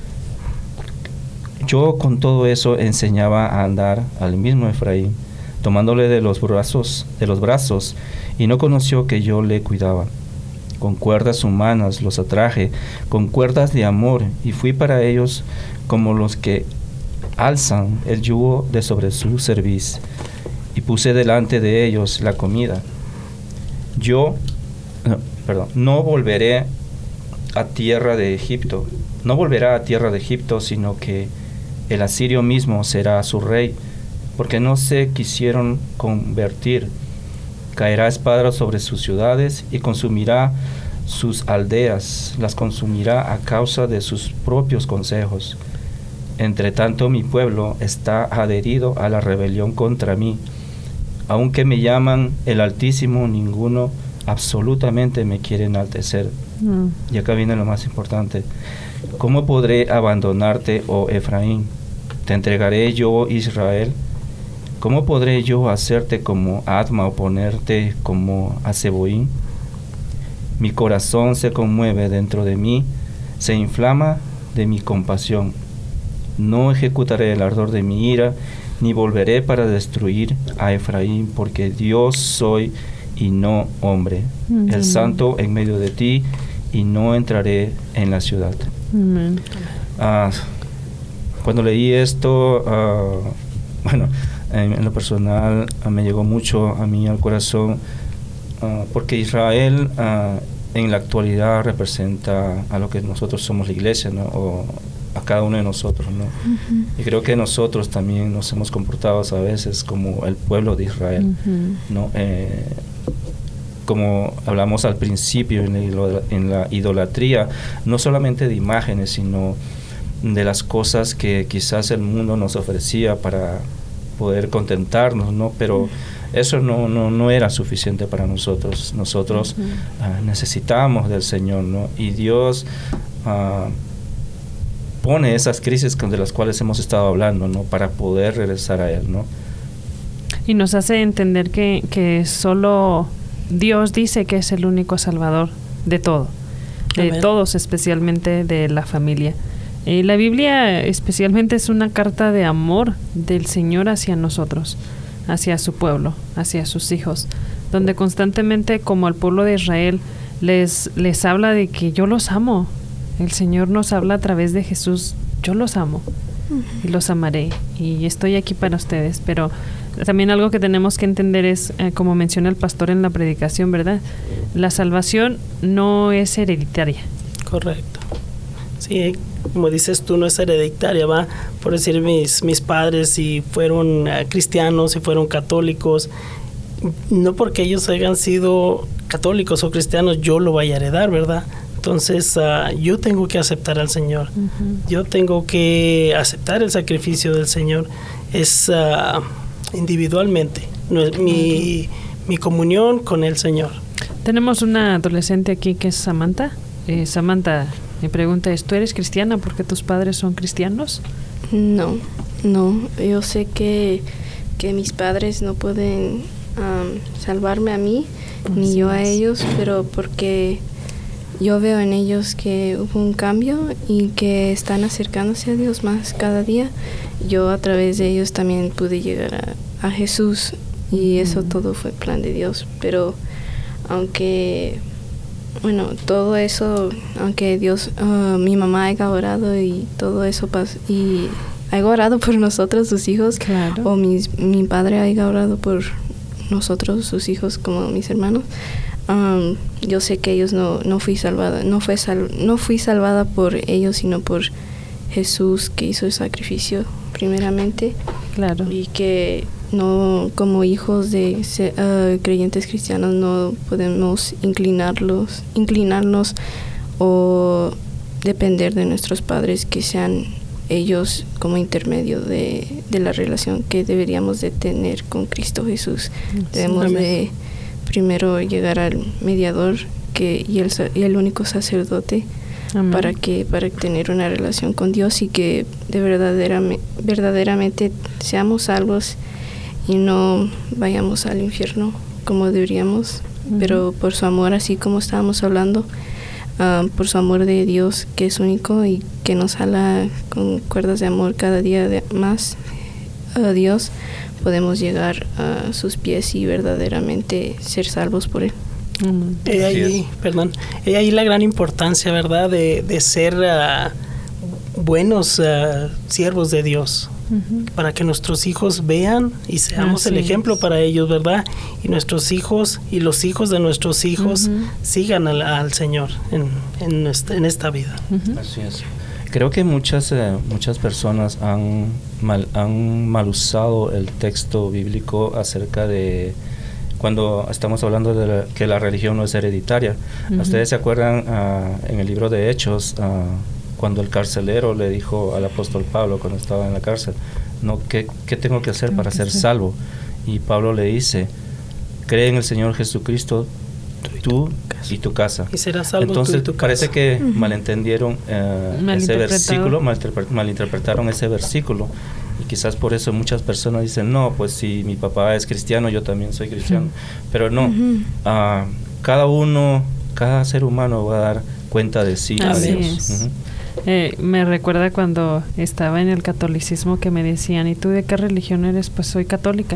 Yo con todo eso enseñaba a andar al mismo Efraín, tomándole de los brazos, de los brazos, y no conoció que yo le cuidaba. Con cuerdas humanas los atraje, con cuerdas de amor, y fui para ellos como los que alzan el yugo de sobre su cerviz, y puse delante de ellos la comida. Yo, no, perdón, no volveré a tierra de Egipto. No volverá a tierra de Egipto, sino que el asirio mismo será su rey, porque no se quisieron convertir. Caerá espada sobre sus ciudades y consumirá sus aldeas, las consumirá a causa de sus propios consejos. Entre tanto, mi pueblo está adherido a la rebelión contra mí. Aunque me llaman el Altísimo, ninguno absolutamente me quiere enaltecer. Mm. Y acá viene lo más importante. ¿Cómo podré abandonarte, oh Efraín? ¿Te entregaré yo, Israel? ¿Cómo podré yo hacerte como Adma o ponerte como a Zeboín? Mi corazón se conmueve dentro de mí, se inflama de mi compasión. No ejecutaré el ardor de mi ira, ni volveré para destruir a Efraín, porque Dios soy y no hombre, mm-hmm. el santo en medio de ti, y no entraré en la ciudad. Mm-hmm. Uh, cuando leí esto, uh, bueno, en, en lo personal uh, me llegó mucho a mí al corazón, uh, porque Israel uh, en la actualidad representa a lo que nosotros somos la iglesia, ¿no? O a cada uno de nosotros, ¿no? Uh-huh. Y creo que nosotros también nos hemos comportado a veces como el pueblo de Israel, uh-huh. ¿no? Eh, como hablamos al principio en la, en la idolatría, no solamente de imágenes, sino de las cosas que quizás el mundo nos ofrecía para poder contentarnos, ¿no? Pero eso no, no, no era suficiente para nosotros. Nosotros uh-huh. uh, necesitábamos del Señor, ¿no? Y Dios uh, pone esas crisis de las cuales hemos estado hablando, ¿no? Para poder regresar a Él, ¿no? Y nos hace entender que, que solo Dios dice que es el único salvador de todo, de Amén. Todos, especialmente de la familia. Eh, la Biblia especialmente es una carta de amor del Señor hacia nosotros, hacia su pueblo, hacia sus hijos, donde constantemente, como al pueblo de Israel, les, les habla de que yo los amo. El Señor nos habla a través de Jesús, yo los amo y los amaré y estoy aquí para ustedes. Pero también algo que tenemos que entender es, eh, como menciona el pastor en la predicación, ¿verdad? La salvación no es hereditaria. Correcto. Sí, como dices tú, no es hereditaria, ¿va? Por decir, mis, mis padres, si fueron uh, cristianos, si fueron católicos, no porque ellos hayan sido católicos o cristianos, yo lo vaya a heredar, ¿verdad? Entonces, uh, yo tengo que aceptar al Señor. Uh-huh. Yo tengo que aceptar el sacrificio del Señor. Es uh, individualmente, no es mi, uh-huh. mi comunión con el Señor. Tenemos una adolescente aquí que es Samantha. Eh, Samantha, mi pregunta es, ¿tú eres cristiana porque tus padres son cristianos? No, no. Yo sé que, que mis padres no pueden um, salvarme a mí, Así ni yo es. a ellos, pero porque yo veo en ellos que hubo un cambio y que están acercándose a Dios más cada día. Yo a través de ellos también pude llegar a, a Jesús y eso mm. todo fue plan de Dios. Pero aunque, bueno, todo eso, aunque Dios, uh, mi mamá haya orado y todo eso pasó, y haya orado por nosotros, sus hijos, claro. o mis, mi padre haya orado por nosotros, sus hijos, como mis hermanos. Um, yo sé que ellos no, no fui salvada, no fue sal, no fui salvada por ellos, sino por Jesús, que hizo el sacrificio primeramente, claro. y que no, como hijos de uh, creyentes cristianos, no podemos inclinarlos, inclinarnos o depender de nuestros padres, que sean ellos como intermedio de, de la relación que deberíamos de tener con Cristo Jesús. Sí, debemos amén. de primero llegar al mediador que y el, y el único sacerdote amén. para que para tener una relación con Dios y que de verdaderamente, verdaderamente seamos salvos y no vayamos al infierno como deberíamos, uh-huh. pero por su amor, así como estábamos hablando, uh, por su amor de Dios, que es único y que nos jala con cuerdas de amor cada día de más a Dios, podemos llegar a sus pies y verdaderamente ser salvos por Él. Uh-huh. He ahí, perdón, he ahí la gran importancia, ¿verdad?, de, de ser uh, buenos uh, siervos de Dios. Uh-huh. Para que nuestros hijos vean y seamos Así el ejemplo es. Para ellos, ¿verdad? Y nuestros hijos y los hijos de nuestros hijos uh-huh. sigan al, al Señor en, en, esta, en esta vida. Uh-huh. Así es. Creo que muchas eh, muchas personas han mal, han mal usado el texto bíblico acerca de cuando estamos hablando de la, que la religión no es hereditaria. Uh-huh. ¿Ustedes se acuerdan uh, en el libro de Hechos uh, cuando el carcelero le dijo al apóstol Pablo cuando estaba en la cárcel, no, ¿qué, qué tengo que hacer tengo para que ser, ser salvo? Y Pablo le dice, cree en el Señor Jesucristo, tú y tu casa. Y serás salvo. Entonces tú y tu casa. Parece que uh-huh. malentendieron uh, ese versículo, malinterpre- malinterpretaron ese versículo. Y quizás por eso muchas personas dicen, no, pues si mi papá es cristiano, yo también soy cristiano. Uh-huh. Pero no, uh-huh. uh, cada uno, cada ser humano va a dar cuenta de sí Así a Dios. Es. Uh-huh. Eh, me recuerda cuando estaba en el catolicismo que me decían, ¿y tú de qué religión eres? Pues soy católica,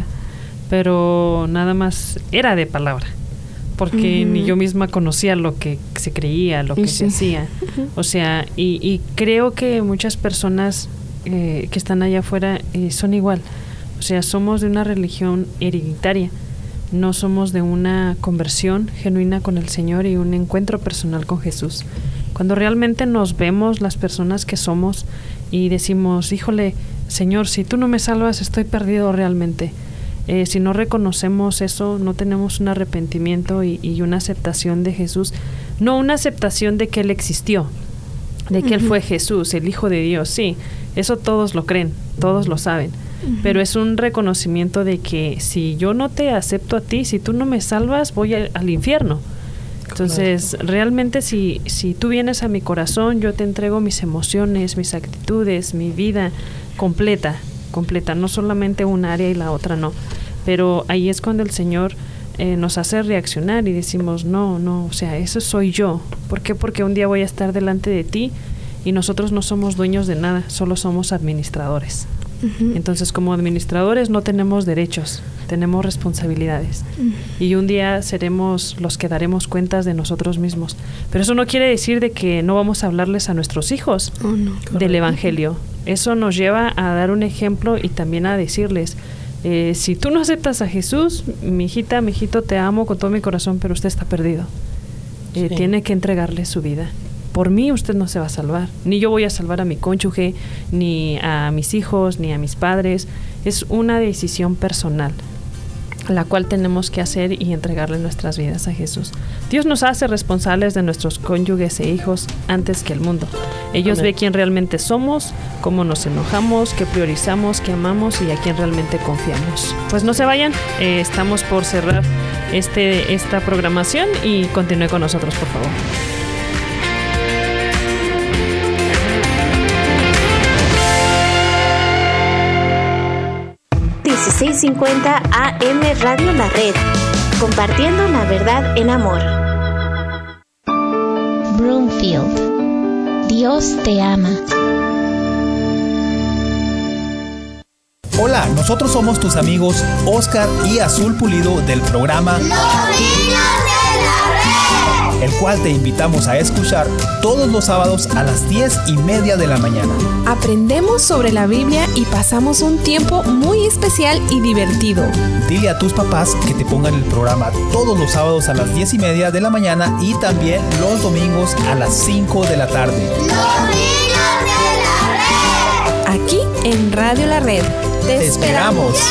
pero nada más era de palabra, porque uh-huh. ni yo misma conocía lo que se creía, lo que sí. se hacía. Uh-huh. O sea, y, y creo que muchas personas eh, que están allá afuera eh, son igual. O sea, somos de una religión hereditaria, no somos de una conversión genuina con el Señor y un encuentro personal con Jesús. Cuando realmente nos vemos las personas que somos y decimos, híjole, Señor, si tú no me salvas, estoy perdido realmente. Eh, si no reconocemos eso, no tenemos un arrepentimiento y, y una aceptación de Jesús, no una aceptación de que Él existió, de que uh-huh. Él fue Jesús, el Hijo de Dios, sí, eso todos lo creen, todos lo saben, uh-huh. pero es un reconocimiento de que si yo no te acepto a ti, si tú no me salvas, voy a, al infierno. Entonces, claro. realmente si, si tú vienes a mi corazón, yo te entrego mis emociones, mis actitudes, mi vida completa, completa, no solamente un área y la otra no. Pero ahí es cuando el Señor eh, nos hace reaccionar y decimos, no, no, o sea, eso soy yo. ¿Por qué? Porque un día voy a estar delante de ti y nosotros no somos dueños de nada, solo somos administradores. Uh-huh. Entonces, como administradores no tenemos derechos, tenemos responsabilidades. Uh-huh. Y un día seremos los que daremos cuentas de nosotros mismos. Pero eso no quiere decir de que no vamos a hablarles a nuestros hijos oh, no. del Evangelio. Eso nos lleva a dar un ejemplo y también a decirles, eh, si tú no aceptas a Jesús, mi hijita, mi hijito, te amo con todo mi corazón, pero usted está perdido. Eh, sí. Tiene que entregarle su vida. Por mí usted no se va a salvar, ni yo voy a salvar a mi cónyuge, ni a mis hijos, ni a mis padres. Es una decisión personal, la cual tenemos que hacer y entregarle nuestras vidas a Jesús. Dios nos hace responsables de nuestros cónyuges e hijos antes que el mundo. Ellos ven quién realmente somos, cómo nos enojamos, qué priorizamos, qué amamos y a quién realmente confiamos. Pues no se vayan, eh, estamos por cerrar este, esta programación y continúe con nosotros, por favor. dieciséis cincuenta A M Radio La Red, compartiendo la verdad en amor. Broomfield, Dios te ama. Hola, nosotros somos tus amigos Oscar y Azul Pulido del programa Los Niños de la Red, el cual te invitamos a escuchar todos los sábados a las diez y media de la mañana. Aprendemos sobre la Biblia y pasamos un tiempo muy especial y divertido. Dile a tus papás que te pongan el programa todos los sábados a las diez y media de la mañana y también los domingos a las cinco de la tarde. Los Niños de la Red. Aquí en Radio La Red. Te, Te esperamos. esperamos.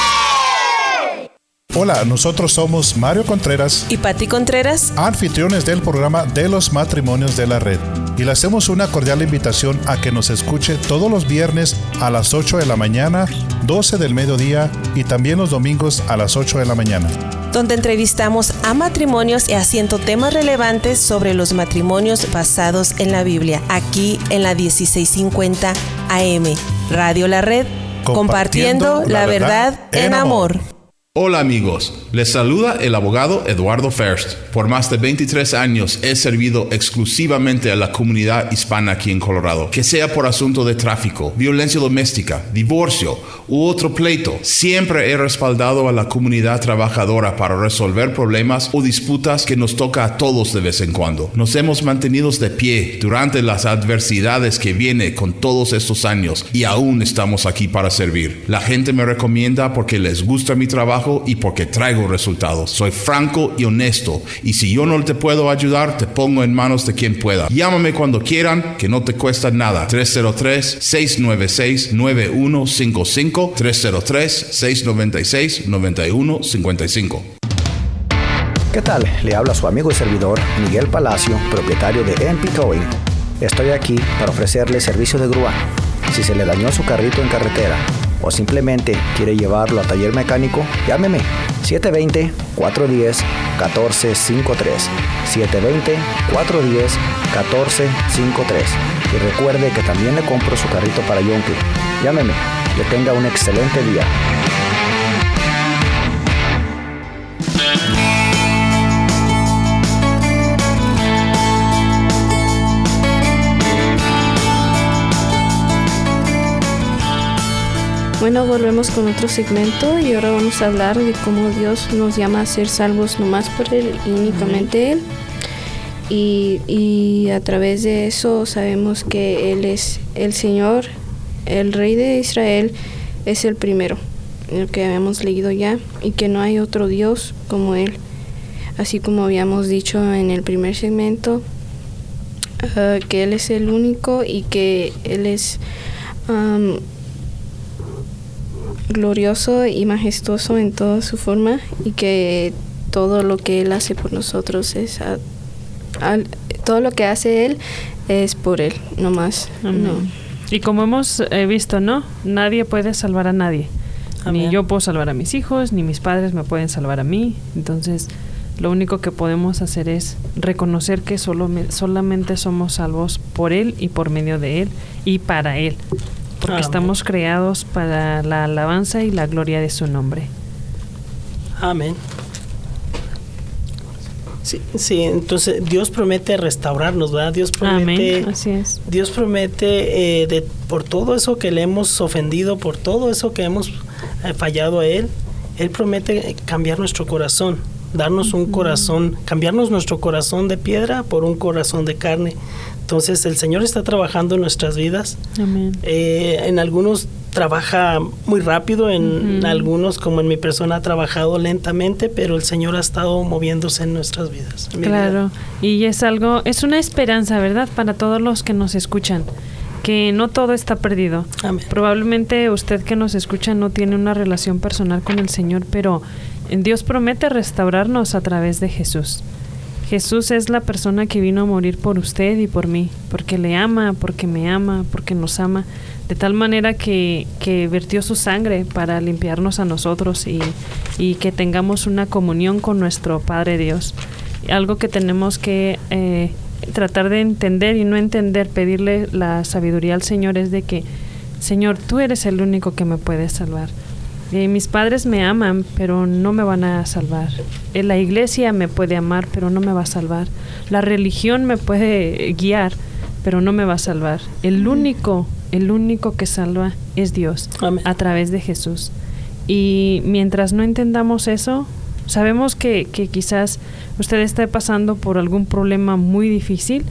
Hola, nosotros somos Mario Contreras y Pati Contreras, anfitriones del programa de los matrimonios de la red. Y le hacemos una cordial invitación a que nos escuche todos los viernes a las ocho de la mañana, doce del mediodía y también los domingos a las ocho de la mañana. Donde entrevistamos a matrimonios y haciendo temas relevantes sobre los matrimonios basados en la Biblia, aquí en la dieciséis cincuenta A M, Radio La Red, compartiendo, compartiendo la, la verdad, verdad en amor. amor. Hola amigos, les saluda el abogado Eduardo First. Por más de veintitrés años he servido exclusivamente a la comunidad hispana aquí en Colorado. Que sea por asunto de tráfico, violencia doméstica, divorcio u otro pleito, siempre he respaldado a la comunidad trabajadora para resolver problemas o disputas que nos toca a todos de vez en cuando. Nos hemos mantenido de pie durante las adversidades que viene con todos estos años y aún estamos aquí para servir. La gente me recomienda porque les gusta mi trabajo y porque traigo resultados. Soy franco y honesto, y si yo no te puedo ayudar, te pongo en manos de quien pueda. Llámame cuando quieran, que no te cuesta nada. tres cero tres, seis nueve seis, nueve uno cinco cinco, tres cero tres, seis nueve seis, nueve uno cinco cinco. ¿Qué tal? Le habla su amigo y servidor Miguel Palacio, propietario de M P Towing. Estoy aquí para ofrecerle servicio de grúa. Si se le dañó su carrito en carretera o simplemente quiere llevarlo a taller mecánico, llámeme siete dos cero, cuatro uno cero, uno cuatro cinco tres, siete dos cero, cuatro uno cero, uno cuatro cinco tres. Y recuerde que también le compro su carrito para Yonke. Llámeme, que tenga un excelente día. Bueno, volvemos con otro segmento y ahora vamos a hablar de cómo Dios nos llama a ser salvos nomás por Él y únicamente Él. Y, y a través de eso sabemos que Él es el Señor, el Rey de Israel, es el primero, el que habíamos leído ya, y que no hay otro Dios como Él. Así como habíamos dicho en el primer segmento, uh, que Él es el único y que Él es Um, glorioso y majestuoso en toda su forma, y que todo lo que Él hace por nosotros es a, a, todo lo que hace Él es por Él, no más. No. Y como hemos eh, visto, ¿no? Nadie puede salvar a nadie. Amén. Ni yo puedo salvar a mis hijos, ni mis padres me pueden salvar a mí. Entonces, lo único que podemos hacer es reconocer que solo, solamente somos salvos por Él y por medio de Él y para Él. Porque Amén. Estamos creados para la alabanza y la gloria de su nombre. Amén. Sí, sí, entonces Dios promete restaurarnos, ¿verdad? Dios promete, Amén. Así es. Dios promete eh, de, por todo eso que le hemos ofendido, por todo eso que hemos eh, fallado a Él, Él promete cambiar nuestro corazón, darnos un corazón, cambiarnos nuestro corazón de piedra por un corazón de carne. Entonces el Señor está trabajando en nuestras vidas. Amén. Eh, en algunos trabaja muy rápido, en uh-huh. algunos, como en mi persona, ha trabajado lentamente, pero el Señor ha estado moviéndose en nuestras vidas. En claro, vida. Y es algo, es una esperanza, ¿verdad? Para todos los que nos escuchan, que no todo está perdido. Amén. Probablemente usted que nos escucha no tiene una relación personal con el Señor, pero Dios promete restaurarnos a través de Jesús. Jesús es la persona que vino a morir por usted y por mí, porque le ama, porque me ama, porque nos ama, de tal manera que, que vertió su sangre para limpiarnos a nosotros y, y que tengamos una comunión con nuestro Padre Dios. Algo que tenemos que eh, tratar de entender y no entender, pedirle la sabiduría al Señor, es de que, Señor, tú eres el único que me puedes salvar. Eh, mis padres me aman, pero no me van a salvar. Eh, la iglesia me puede amar, pero no me va a salvar. La religión me puede guiar, pero no me va a salvar. El único, el único que salva es Dios. Amén. A través de Jesús. Y mientras no entendamos eso, sabemos que, que quizás usted esté pasando por algún problema muy difícil,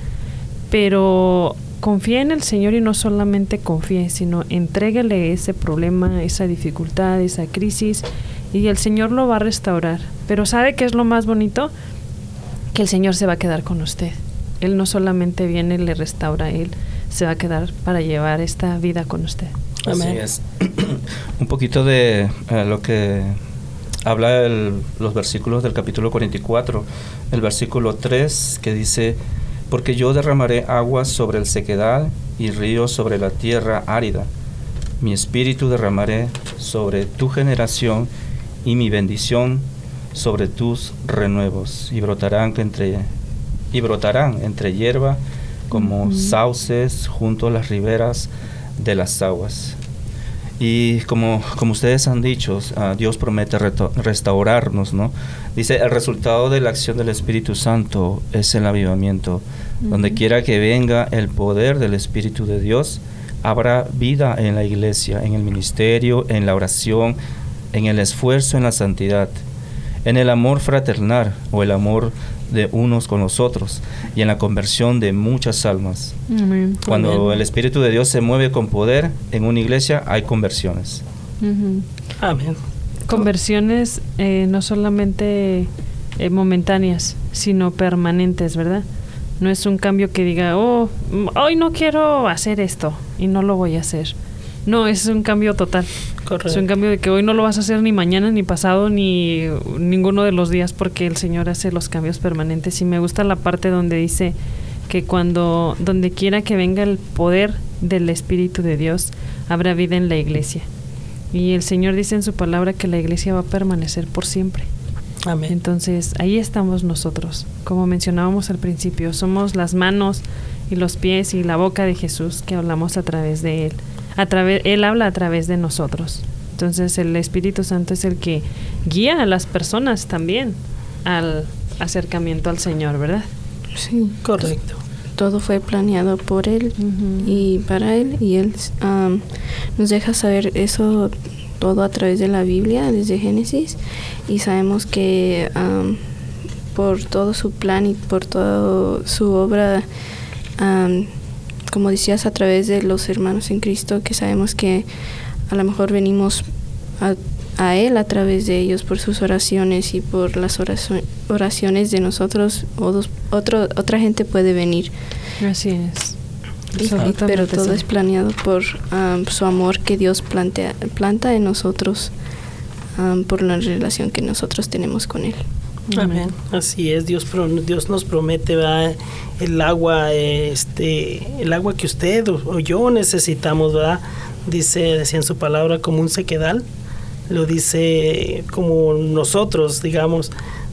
pero confíe en el Señor y no solamente confíe, sino entréguele ese problema, esa dificultad, esa crisis, y el Señor lo va a restaurar. Pero ¿sabe qué es lo más bonito? Que el Señor se va a quedar con usted. Él no solamente viene y le restaura a Él, se va a quedar para llevar esta vida con usted. Amén. Así es. Un poquito de uh, lo que habla el, los versículos del capítulo cuarenta y cuatro, el versículo tres, que dice: porque yo derramaré aguas sobre el sequedal y ríos sobre la tierra árida. Mi espíritu derramaré sobre tu generación y mi bendición sobre tus renuevos. Y brotarán entre, y brotarán entre hierba como uh-huh. sauces junto a las riberas de las aguas. Y como, como ustedes han dicho, uh, Dios promete reto- restaurarnos, ¿no? Dice, el resultado de la acción del Espíritu Santo es el avivamiento. Uh-huh. Donde quiera que venga el poder del Espíritu de Dios, habrá vida en la iglesia, en el ministerio, en la oración, en el esfuerzo, en la santidad, en el amor fraternal o el amor de unos con los otros y en la conversión de muchas almas. Amén. Cuando Amén. El Espíritu de Dios se mueve con poder en una iglesia, hay conversiones. Uh-huh. Amén. Conversiones eh, no solamente eh, momentáneas, sino permanentes, ¿verdad? No es un cambio que diga, oh, hoy no quiero hacer esto y no lo voy a hacer. No, es un cambio total. Correcto. Es un cambio de que hoy no lo vas a hacer ni mañana, ni pasado, ni ninguno de los días, porque el Señor hace los cambios permanentes. Y me gusta la parte donde dice que cuando, donde quiera que venga el poder del Espíritu de Dios, habrá vida en la iglesia. Y el Señor dice en su palabra que la iglesia va a permanecer por siempre. Amén. Entonces, ahí estamos nosotros. Como mencionábamos al principio, somos las manos y los pies y la boca de Jesús que hablamos a través de Él. A través, Él habla a través de nosotros. Entonces el Espíritu Santo es el que guía a las personas también al acercamiento al Señor, ¿verdad? Sí, correcto. Todo fue planeado por Él uh-huh. y para Él, y Él um, nos deja saber eso todo a través de la Biblia, desde Génesis, y sabemos que um, por todo su plan y por toda su obra, um, como decías, a través de los hermanos en Cristo, que sabemos que a lo mejor venimos a, a Él a través de ellos, por sus oraciones y por las orazo- oraciones de nosotros, o dos, otro, otra gente puede venir. Así es. Y, pero todo sí. es planeado por um, su amor que Dios plantea, planta en nosotros, um, por la relación que nosotros tenemos con Él. Amén. Así es, Dios Dios nos promete, ¿verdad? El agua, este, el agua que usted o, o yo necesitamos, ¿verdad? Dice, decía en su palabra, como un sequedal, lo dice como nosotros, digamos,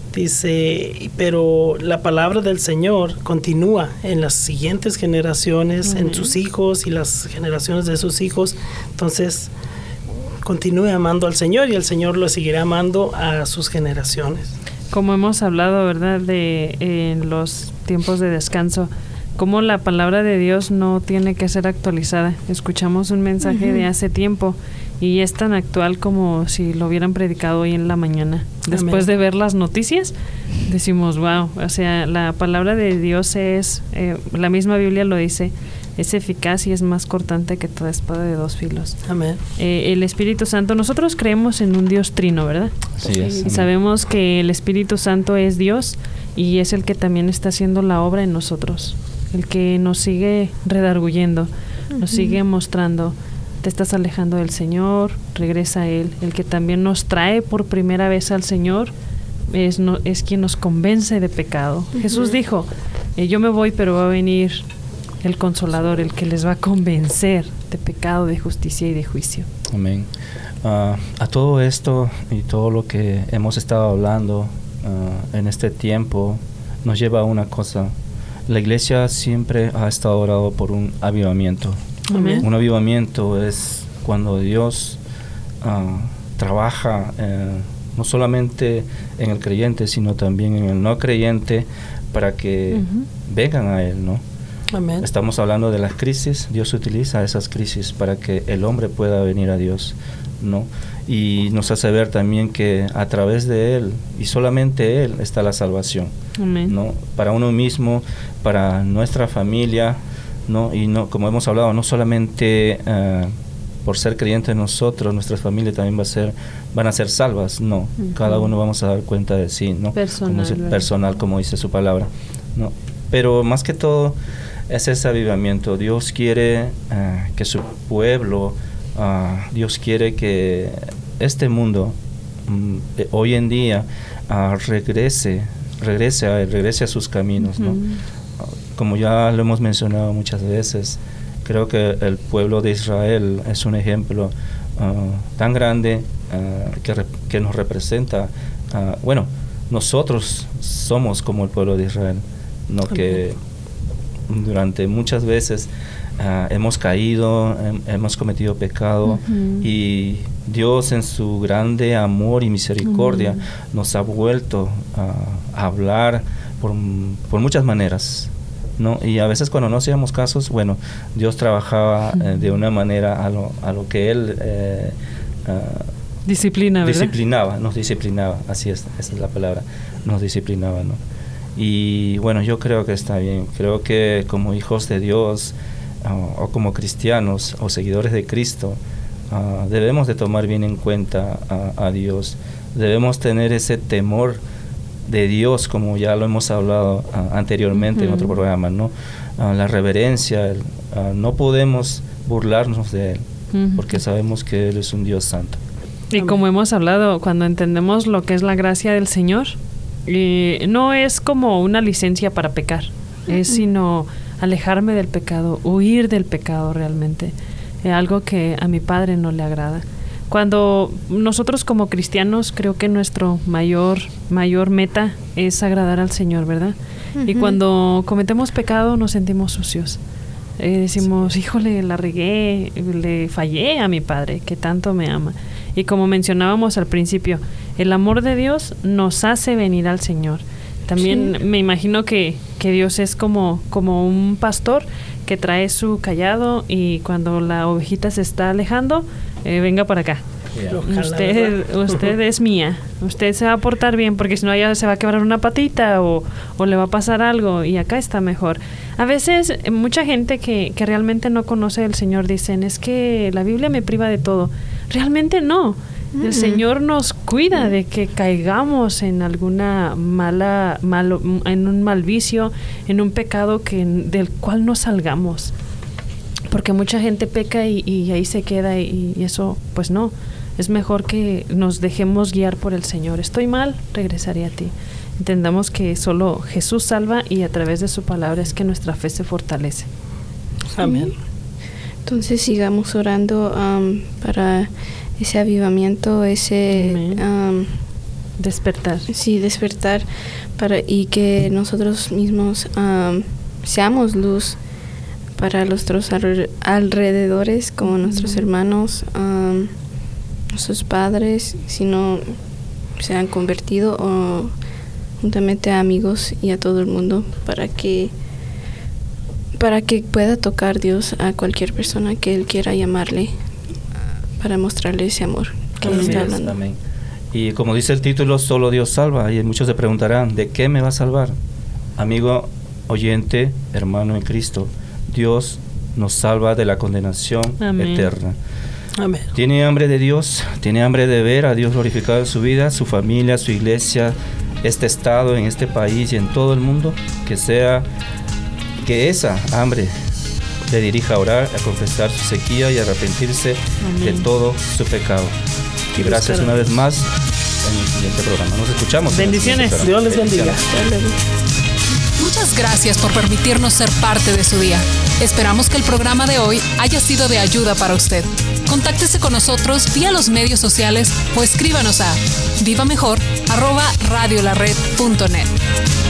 dice, pero la palabra del Señor continúa en las siguientes generaciones, uh-huh. en sus hijos y las generaciones de sus hijos. Entonces, continúe amando al Señor y el Señor lo seguirá amando a sus generaciones. Como hemos hablado, ¿verdad?, de en los tiempos de descanso, cómo la palabra de Dios no tiene que ser actualizada. Escuchamos un mensaje uh-huh. de hace tiempo y es tan actual como si lo hubieran predicado hoy en la mañana. Después Amén. De ver las noticias, decimos, wow, o sea, la palabra de Dios es, eh, la misma Biblia lo dice, es eficaz y es más cortante que toda espada de dos filos. Amén. Eh, el Espíritu Santo, nosotros creemos en un Dios trino, ¿verdad? Sí, es. Y sabemos que el Espíritu Santo es Dios y es el que también está haciendo la obra en nosotros, el que nos sigue redarguyendo, uh-huh. nos sigue mostrando, te estás alejando del Señor, regresa a Él, el que también nos trae por primera vez al Señor, es, no, es quien nos convence de pecado. Uh-huh. Jesús dijo, eh, yo me voy, pero va a venir el Consolador, el que les va a convencer de pecado, de justicia y de juicio. Amén. Uh, a todo esto y todo lo que hemos estado hablando uh, en este tiempo nos lleva a una cosa. La iglesia siempre ha estado orando por un avivamiento. Amén. Un avivamiento es cuando Dios uh, trabaja uh, no solamente en el creyente, sino también en el no creyente para que uh-huh. vengan a Él, ¿no? Amén. Estamos hablando de las crisis. Dios utiliza esas crisis para que el hombre pueda venir a Dios, ¿no? Y nos hace ver también que a través de Él y solamente Él está la salvación. Amén. ¿No? Para uno mismo, para nuestra familia, ¿no? Y no, como hemos hablado, no solamente uh, por ser creyentes nosotros, nuestras familias también va a ser, van a ser salvas, no. Uh-huh. Cada uno vamos a dar cuenta de sí, ¿no? Personal, como dice, personal, como dice su palabra, ¿no? Pero más que todo es ese avivamiento. Dios quiere uh, que su pueblo, uh, Dios quiere que este mundo um, eh, hoy en día uh, regrese, regrese a, regrese a sus caminos, uh-huh. ¿no? Como ya lo hemos mencionado muchas veces, creo que el pueblo de Israel es un ejemplo uh, tan grande uh, que, re- que nos representa. Uh, bueno, nosotros somos como el pueblo de Israel, ¿no? Que durante muchas veces uh, hemos caído, hem, hemos cometido pecado, uh-huh. y Dios en su grande amor y misericordia uh-huh. nos ha vuelto uh, a hablar por, por muchas maneras, ¿no? Y a veces cuando no hacíamos casos, bueno, Dios trabajaba uh-huh. eh, de una manera a lo, a lo que Él eh, uh, Disciplina, ¿verdad? disciplinaba, nos disciplinaba, así es, esa es la palabra, nos disciplinaba, ¿no? Y bueno, yo creo que está bien, creo que como hijos de Dios uh, o como cristianos o seguidores de Cristo, uh, debemos de tomar bien en cuenta uh, a Dios, debemos tener ese temor de Dios, como ya lo hemos hablado uh, anteriormente uh-huh. en otro programa, ¿no? Uh, la reverencia, el, uh, no podemos burlarnos de Él, uh-huh. porque sabemos que Él es un Dios santo. Y como hemos hablado, cuando entendemos lo que es la gracia del Señor, y no es como una licencia para pecar, uh-huh. es sino alejarme del pecado, huir del pecado realmente, es algo que a mi Padre no le agrada. Cuando nosotros como cristianos, creo que nuestro mayor mayor meta es agradar al Señor, ¿verdad? Uh-huh. Y cuando cometemos pecado nos sentimos sucios. Eh, decimos, sí. híjole, la regué, le fallé a mi Padre, que tanto me ama. Y como mencionábamos al principio, el amor de Dios nos hace venir al Señor. También sí. me imagino que, que Dios es como, como un pastor que trae su callado y cuando la ovejita se está alejando, eh, venga para acá. Yeah. Usted, usted es mía. Usted se va a portar bien porque si no ya se va a quebrar una patita o, o le va a pasar algo y acá está mejor. A veces mucha gente que, que realmente no conoce al Señor dicen, es que la Biblia me priva de todo. Realmente no. El Señor nos cuida de que caigamos en alguna mala, malo, en un mal vicio, en un pecado que del cual no salgamos. Porque mucha gente peca y, y ahí se queda y, y eso, pues no. Es mejor que nos dejemos guiar por el Señor. Estoy mal, regresaré a ti. Entendamos que solo Jesús salva y a través de su palabra es que nuestra fe se fortalece. Amén. Entonces sigamos orando um, para ese avivamiento, ese um, despertar. Sí, despertar para y que nosotros mismos um, seamos luz para nuestros alrededores, como uh-huh. nuestros hermanos, um, nuestros padres, si no se han convertido, o juntamente a amigos y a todo el mundo, para que para que pueda tocar Dios a cualquier persona que Él quiera llamarle, para mostrarle ese amor que Él está hablando. Amén. Y como dice el título, solo Dios salva. Y muchos se preguntarán, ¿de qué me va a salvar? Amigo oyente, hermano en Cristo, Dios nos salva de la condenación Amén. Eterna. Amén. Tiene hambre de Dios, tiene hambre de ver a Dios glorificado en su vida, su familia, su iglesia, este estado, en este país y en todo el mundo. Que sea, que esa hambre le dirija a orar, a confesar su sequía y a arrepentirse Amén. De todo su pecado. Y gracias una vez más en el siguiente programa. Nos escuchamos. Bendiciones. Dios les bendiga. Muchas gracias por permitirnos ser parte de su día. Esperamos que el programa de hoy haya sido de ayuda para usted. Contáctese con nosotros vía los medios sociales o escríbanos a vivamejor arroba radiolared punto net.